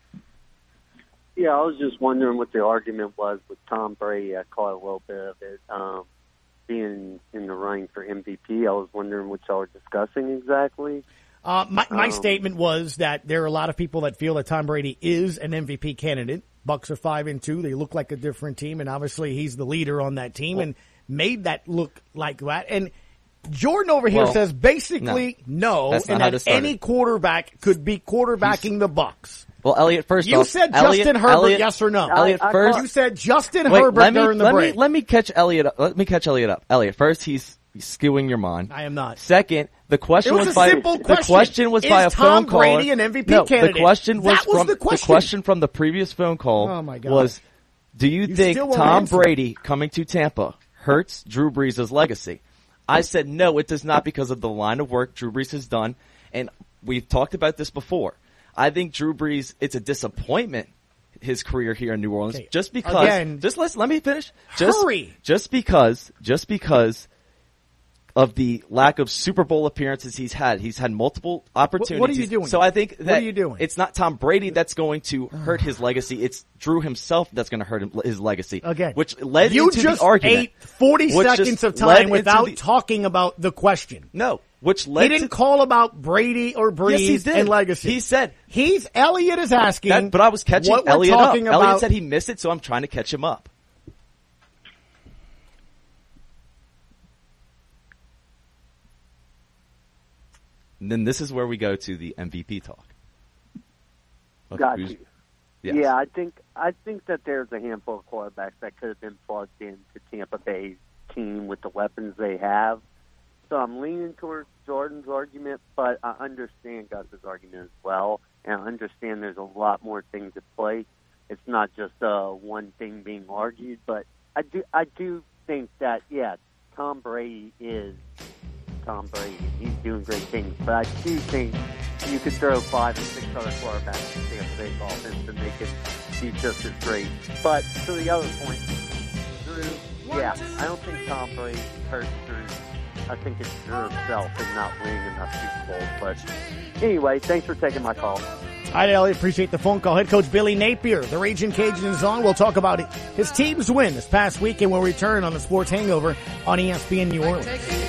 Yeah, I was just wondering what the argument was with Tom Brady. I caught a little bit of it. Um, being in the running for M V P, I was wondering what y'all were discussing exactly. Uh, my my um, statement was that there are a lot of people that feel that Tom Brady is an M V P candidate. Bucks are five and two. They look like a different team, and obviously he's the leader on that team, well, and made that look like that. And Jordan over here well, says basically no, no and that any quarterback could be quarterbacking he's, the Bucks. Well, Elliot, first you off, said Elliot, Justin Herbert, Elliot, yes or no? Elliot, I, I first you said Justin wait, Herbert let me, during the let break. Me, let me catch Elliot. Up. Let me catch Elliot up. Elliot, first he's, he's skewing your mind. I am not. Second, the question it was, was a by simple the question. question was is by a Tom phone caller. Brady an M V P no, candidate? the question was that was from the question. the question from the previous phone call. Oh my God. Was do you, you think Tom answer. Brady coming to Tampa hurts Drew Brees' legacy? I said no, it does not, because of the line of work Drew Brees has done, and we've talked about this before. I think Drew Brees, it's a disappointment, his career here in New Orleans, okay. just because. Again, just let's let me finish. Just, hurry. Just because. Just because. of the lack of Super Bowl appearances he's had. He's had multiple opportunities. What are you doing? So I think that what are you doing? It's not Tom Brady that's going to hurt his legacy. It's Drew himself that's going to hurt his legacy. Again, which led you into just the argument. ate forty seconds of time without the, talking about the question. No, which led he didn't to, call about Brady or Breeze yes, he did. and legacy. He said he's Elliot is asking. That, but I was catching what Elliot we're up. talking Elliot about, said he missed it, so I'm trying to catch him up. And then this is where we go to the M V P talk. Okay, Got you. Yes. Yeah, I think I think that there's a handful of quarterbacks that could have been plugged into Tampa Bay's team with the weapons they have. So I'm leaning towards Jordan's argument, but I understand Gus's argument as well, and I understand there's a lot more things at play. It's not just uh, one thing being argued, but I do I do think that yeah, Tom Brady is Tom Brady. He's doing great things, but I do think you could throw five or six other quarterbacks in Tampa Bay's offense and they could be just as great. But to the other point, Drew, yeah, I don't think Tom Brady hurts Drew. I think it's Drew himself and not winning enough Super Bowls. But anyway, thanks for taking my call. All right, Elliot, appreciate the phone call. Head coach Billy Napier, the Raging Cajun is on. We'll talk about his team's win this past week, and we'll return on the Sports Hangover on E S P N New Orleans.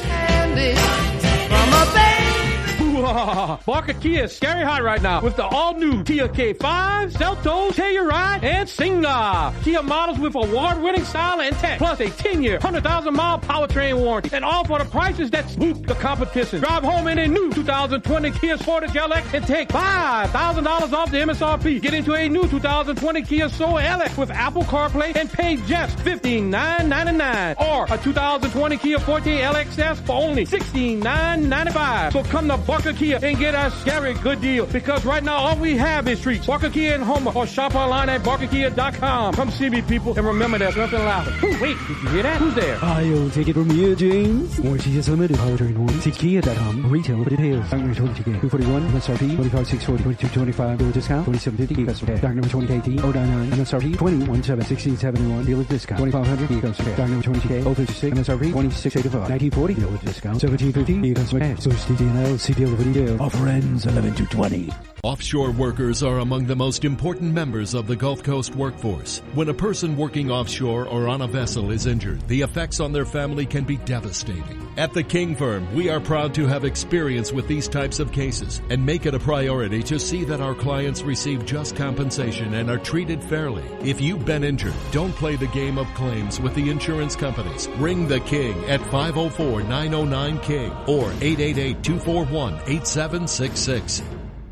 Barker Kia is scary hot right now with the all-new Kia K five, Seltos, Telluride, and Singer. Kia models with award-winning style and tech, plus a ten-year, one hundred thousand mile powertrain warranty, and all for the prices that spook the competition. Drive home in a new two thousand twenty Kia Sportage L X and take five thousand dollars off the M S R P. Get into a new two thousand twenty Kia Soul L X with Apple CarPlay and pay just fifteen thousand nine hundred ninety-nine dollars, or a two thousand twenty Kia Forte L X S for only sixteen thousand nine hundred ninety-five dollars. So come to Barker Kia and get a scary good deal, because right now all we have is streets. Barker Kia in Homer, or shop online at barker kia dot com. Come see me, people, and remember there's nothing louder. Ooh, wait, did you hear that? Who's there? I'll take it from here, James. Warranty is limited. Powertrain warranty. See kia dot com. Retail for details. Doc number twenty-two K. two forty-one. M S R P. twenty-five six forty. twenty-two twenty-five. Dealer discount. twenty-seven fifty. Customer care. Doc number twenty K T. oh nine nine. M S R P. twenty-one seven. sixteen seventy-one. Dealer discount. twenty-five hundred. Customer care. Doc number twenty K. oh fifty-six. M S R P. twenty-six eighty-five. nineteen forty. Dealer discount. seventeen fifty. Customer care. Source D D N L. See dealer for details. Offer ends eleven to twenty. Offshore workers are among the most important members of the Gulf Coast workforce. When a person working offshore or on a vessel is injured, the effects on their family can be devastating. At the King Firm, we are proud to have experience with these types of cases and make it a priority to see that our clients receive just compensation and are treated fairly. If you've been injured, don't play the game of claims with the insurance companies. Ring the King at five oh four, nine oh nine, King or eight eight eight, two four one, eight seven six six.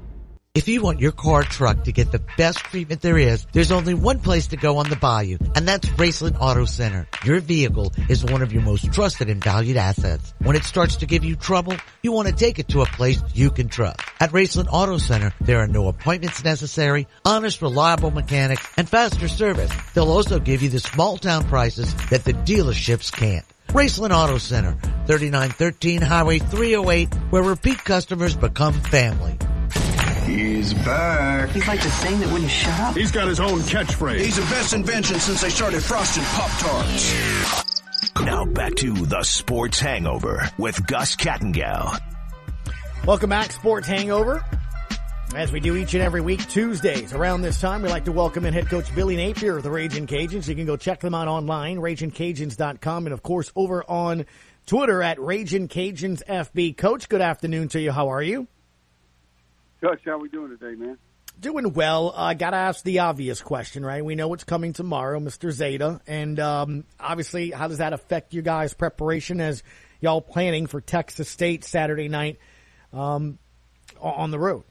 If you want your car or truck to get the best treatment there is, there's only one place to go on the bayou, and that's Raceland Auto Center. Your vehicle is one of your most trusted and valued assets. When it starts to give you trouble, you want to take it to a place you can trust. At Raceland Auto Center, there are no appointments necessary, honest, reliable mechanics, and faster service. They'll also give you the small town prices that the dealerships can't. Raceland Auto Center, thirty-nine thirteen Highway three oh eight, where repeat customers become family. He's back. He's like the thing that wouldn't shut up. He's got his own catchphrase. He's the best invention since they started frosted Pop-Tarts. Now back to the Sports Hangover with Gus Kattengell. Welcome back, Sports Hangover. As we do each and every week, Tuesdays around this time, we like to welcome in head coach Billy Napier of the Raging Cajuns. You can go check them out online, raging cajuns dot com, and of course over on Twitter at Raging Cajuns F B. Coach, good afternoon to you. How are you? Coach, how we doing today, man? Doing well. I uh, got to ask the obvious question, right? We know what's coming tomorrow, Mister Zeta. And um, obviously, how does that affect you guys' preparation as y'all planning for Texas State Saturday night um, on the road?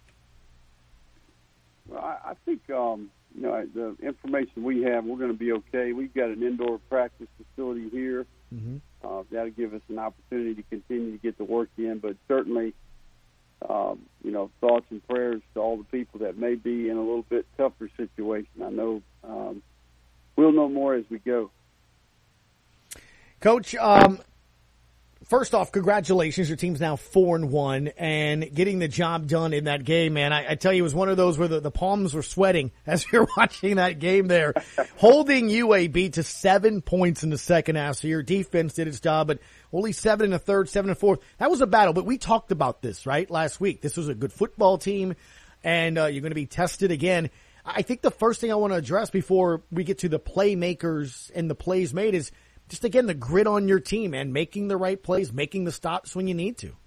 Well, I, I think, um, you know, the information we have, we're going to be okay. We've got an indoor practice facility here. Mm-hmm. Uh, that'll give us an opportunity to continue to get the work in, but certainly, Um, you know, thoughts and prayers to all the people that may be in a little bit tougher situation. I know um, we'll know more as we go. Coach, um, first off, congratulations. Your team's now four and one, and getting the job done in that game, man. I, I tell you, it was one of those where the, the palms were sweating as you're watching that game there. Holding U A B to seven points in the second half. So your defense did its job, but only seven in the third, seven in the fourth. That was a battle, but we talked about this, right, last week. This was a good football team, and uh, you're going to be tested again. I think the first thing I want to address before we get to the playmakers and the plays made is just, again, the grit on your team and making the right plays, making the stops when you need to.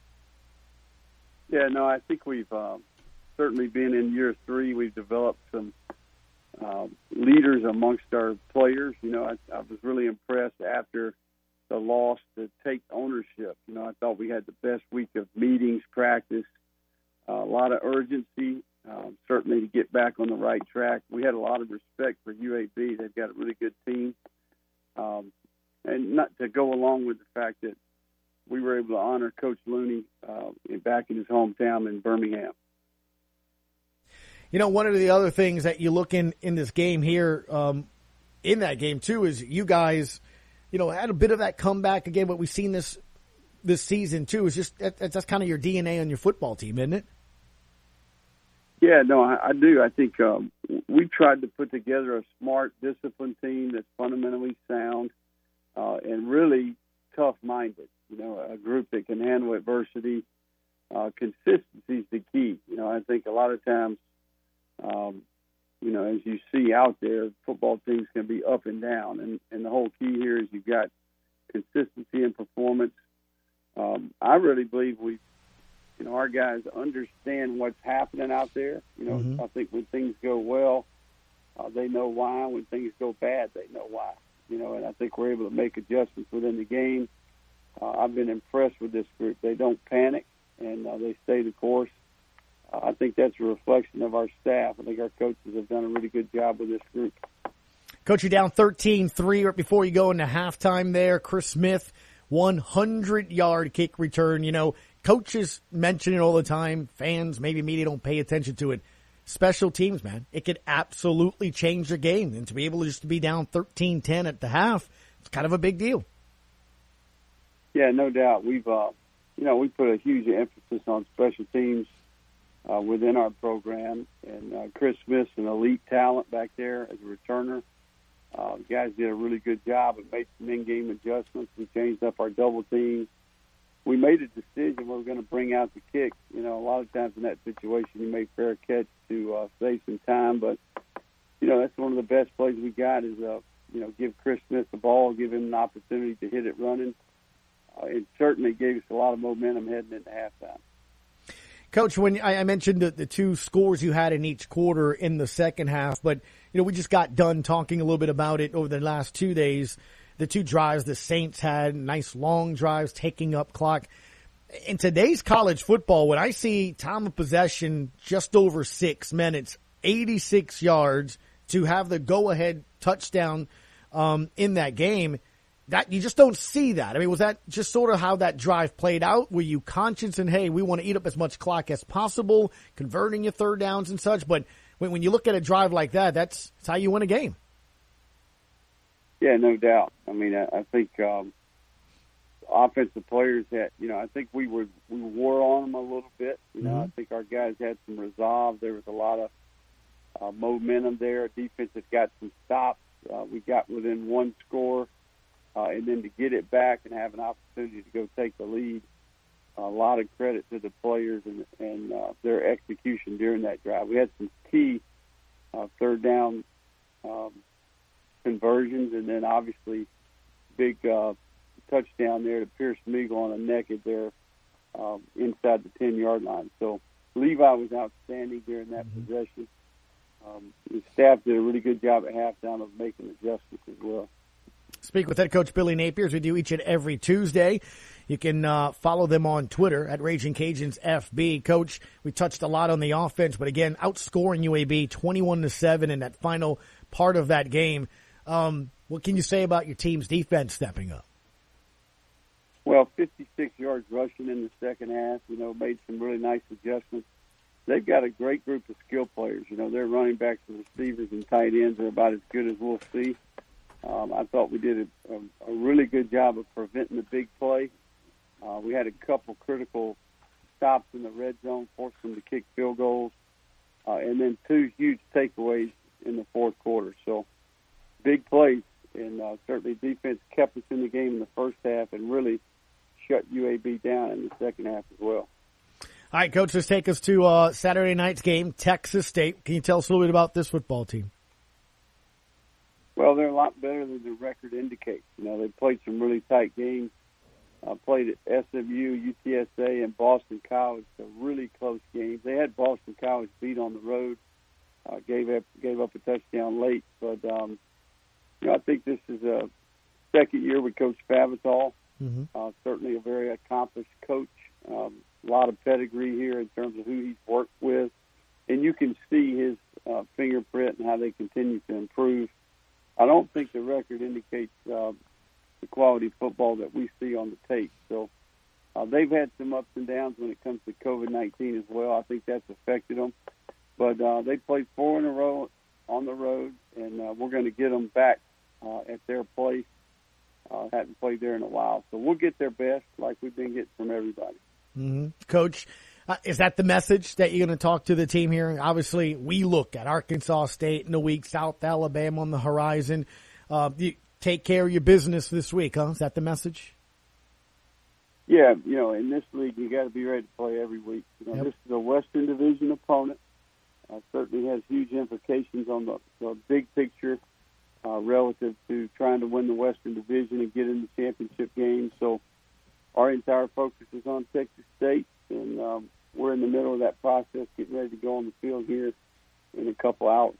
Yeah, no, I think we've uh, certainly been in year three. We've developed some uh, leaders amongst our players. You know, I, I was really impressed after the loss to take ownership. You know, I thought we had the best week of meetings, practice, uh, a lot of urgency, um, certainly to get back on the right track. We had a lot of respect for U A B. They've got a really good team. Um, and not to go along with the fact that we were able to honor Coach Looney uh, back in his hometown in Birmingham. You know, one of the other things that you look in, in this game here, um, in that game too, is you guys, you know, had a bit of that comeback again, but we've seen this this season too. Is just that, that's kind of your D N A on your football team, isn't it? Yeah, no, I, I do. I think um, we tried to put together a smart, disciplined team that's fundamentally sound uh, and really tough-minded. You know, a group that can handle adversity. Uh, consistency is the key. You know, I think a lot of times, um, you know, as you see out there, football teams can be up and down, and, and the whole key here is you've got consistency in performance. Um, I really believe we. You know, our guys understand what's happening out there. You know, mm-hmm. I think when things go well, uh, they know why. When things go bad, they know why. You know, and I think we're able to make adjustments within the game. Uh, I've been impressed with this group. They don't panic, and uh, they stay the course. Uh, I think that's a reflection of our staff. I think our coaches have done a really good job with this group. Coach, you're down thirteen three right before you go into halftime there. Chris Smith, one hundred-yard kick return. You know, coaches mention it all the time. Fans, maybe media, don't pay attention to it. Special teams, man, it could absolutely change the game. And to be able to just be down thirteen ten at the half, it's kind of a big deal. Yeah, no doubt. We've, uh, you know, we put a huge emphasis on special teams uh, within our program. And uh, Chris Smith's an elite talent back there as a returner. Uh, guys did a really good job and made some in-game adjustments. We changed up our double teams. We made a decision we were going to bring out the kick. You know, a lot of times in that situation, you make fair catch to uh, save some time. But, you know, that's one of the best plays we got is, uh, you know, give Chris Smith the ball, give him an opportunity to hit it running. Uh, it certainly gave us a lot of momentum heading into halftime. Coach, when I mentioned the, the two scores you had in each quarter in the second half, but, you know, we just got done talking a little bit about it over the last two days. The two drives the Saints had, nice long drives, taking up clock. In today's college football, when I see time of possession just over six minutes, eighty-six yards to have the go-ahead touchdown um, in that game, that you just don't see that. I mean, was that just sort of how that drive played out? Were you conscious and, hey, we want to eat up as much clock as possible, converting your third downs and such? But when, when you look at a drive like that, that's, that's how you win a game. Yeah, no doubt. I mean, I, I think um, offensive players had, you know, I think we were we wore on them a little bit. You know, mm-hmm. I think our guys had some resolve. There was a lot of uh, momentum there. Our defense has got some stops. Uh, we got within one score, uh, and then to get it back and have an opportunity to go take the lead. A lot of credit to the players and, and uh, their execution during that drive. We had some key uh, third down um, conversions, and then obviously big uh, touchdown there to Pierce Meagle on a naked there um, inside the ten-yard line. So Levi was outstanding during that mm-hmm. possession. Um, the staff did a really good job at halftime of making adjustments as well. Speak with head coach Billy Napier as we do each and every Tuesday. You can uh, follow them on Twitter at Raging Cajuns F B. Coach, we touched a lot on the offense, but again, outscoring U A B twenty-one to seven in that final part of that game. Um, what can you say about your team's defense stepping up? Well, fifty-six yards rushing in the second half, you know, made some really nice adjustments. They've got a great group of skill players. You know, their running backs and receivers and tight ends are about as good as we'll see. Um, I thought we did a, a, a really good job of preventing the big play. Uh, we had a couple critical stops in the red zone, forced them to kick field goals, uh, and then two huge takeaways in the fourth quarter. So big plays, and uh, certainly defense kept us in the game in the first half and really shut U A B down in the second half as well. All right, Coach, let's take us to uh, Saturday night's game, Texas State. Can you tell us a little bit about this football team? Well, they're a lot better than the record indicates. You know, they played some really tight games. Uh, played at S M U, U T S A, and Boston College. So really close games. They had Boston College beat on the road. Uh, gave up gave up a touchdown late, but um, you know, I think this is a second year with Coach Fabitol. Mm-hmm. Uh, certainly a very accomplished coach. Um, a lot of pedigree here in terms of who he's worked with, and you can see his uh, fingerprint and how they continue to improve. I don't think the record indicates uh, the quality football that we see on the tape. So uh, they've had some ups and downs when it comes to COVID nineteen as well. I think that's affected them. But uh, they played four in a row on the road, and uh, we're going to get them back uh, at their place. Uh, hadn't played there in a while. So we'll get their best like we've been getting from everybody. Mm-hmm. Coach, uh, is that the message that you're going to talk to the team here? Obviously, we look at Arkansas State in a week, South Alabama on the horizon. Uh, you take care of your business this week, huh? Is that the message? Yeah, you know, in this league, you got to be ready to play every week. You know, Yep. This is a Western Division opponent. Uh, certainly has huge implications on the, the big picture uh, relative to trying to win the Western Division and get in the championship game. So our entire focus is on Texas State, and um, we're in the middle of that process, getting ready to go on the field here in a couple hours.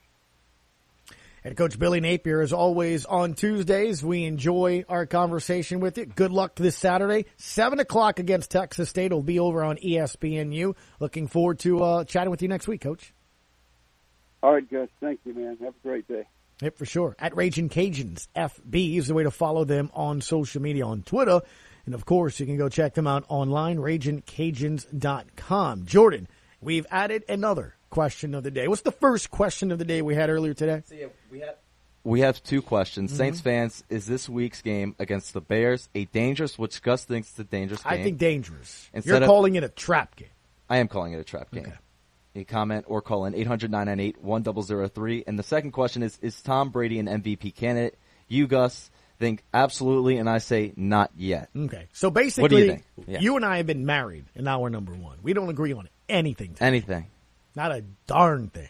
And Coach Billy Napier, as always, on Tuesdays. We enjoy our conversation with you. Good luck this Saturday. seven o'clock against Texas State. It'll be over on E S P N U. Looking forward to uh, chatting with you next week, Coach. All right, Gus. Thank you, man. Have a great day. Yep, for sure. At Raging Cajuns, F B is the way to follow them on social media, on Twitter. And, of course, you can go check them out online, raging cajuns dot com. Jordan, we've added another question of the day. What's the first question of the day we had earlier today? So, yeah, we have we have two questions. Mm-hmm. Saints fans, is this week's game against the Bears a dangerous, which Gus thinks is a dangerous game? I think dangerous. Instead You're of- calling it a trap game. I am calling it a trap game. Okay. A comment or call in eight hundred, nine nine eight, one zero zero three. And the second question is, is Tom Brady an M V P candidate? You, Gus, think absolutely, and I say not yet. Okay. So basically, What do you think? Yeah. you and I have been married in hour number one. We don't agree on anything. today. Anything. Not a darn thing.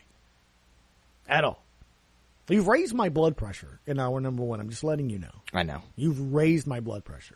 At all. You've raised my blood pressure in hour number one. I'm just letting you know. I know. You've raised my blood pressure.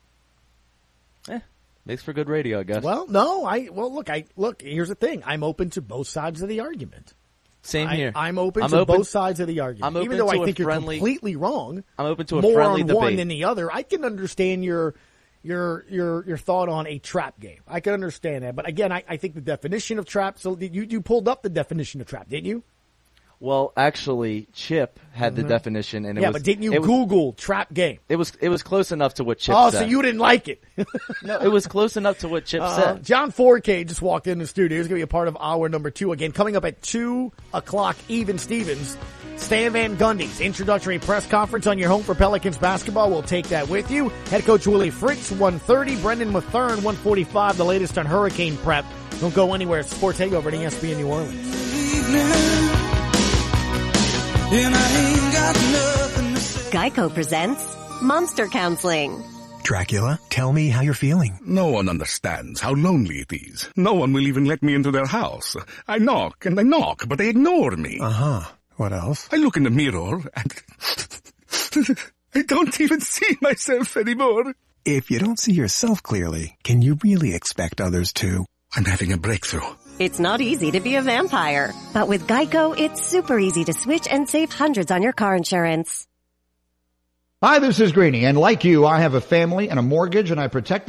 Eh, makes for good radio, I guess. Well, no, I well look, I look, here's the thing. I'm open to both sides of the argument. Same I, here. I'm open I'm to open- both sides of the argument. I'm open Even though to I a think friendly- you're completely wrong. I'm open to a more friendly on debate. one than the other. I can understand your your your your thought on a trap game. I can understand that. But again, I, I think the definition of trap, so you you pulled up the definition of trap, didn't you? Well, actually, Chip had the Mhm. definition, and it yeah, was, but didn't you it was- Google trap game? It was it was close enough to what Chip Oh, said. so you didn't like it. No, it was close enough to what Chip Uh, said. John four K just walked in the studio. He's going to be a part of hour number two. Again, coming up at two o'clock, Even Stevens, Stan Van Gundy's introductory press conference on your home for Pelicans basketball. We'll take that with you. Head coach Willie Fritz, one thirty. Brendan Mathern, one forty-five. The latest on hurricane prep. Don't go anywhere. It's Sports Hangover at E S P N New Orleans. Geico presents Monster Counseling. Dracula, tell me how you're feeling. No one understands how lonely it is. No one will even let me into their house. I knock and I knock, but they ignore me. Uh-huh. What else? I look in the mirror and I don't even see myself anymore. If you don't see yourself clearly, can you really expect others to? I'm having a breakthrough. It's not easy to be a vampire, but with Geico, it's super easy to switch and save hundreds on your car insurance. Hi, this is Greeny, and like you, I have a family and a mortgage, and I protect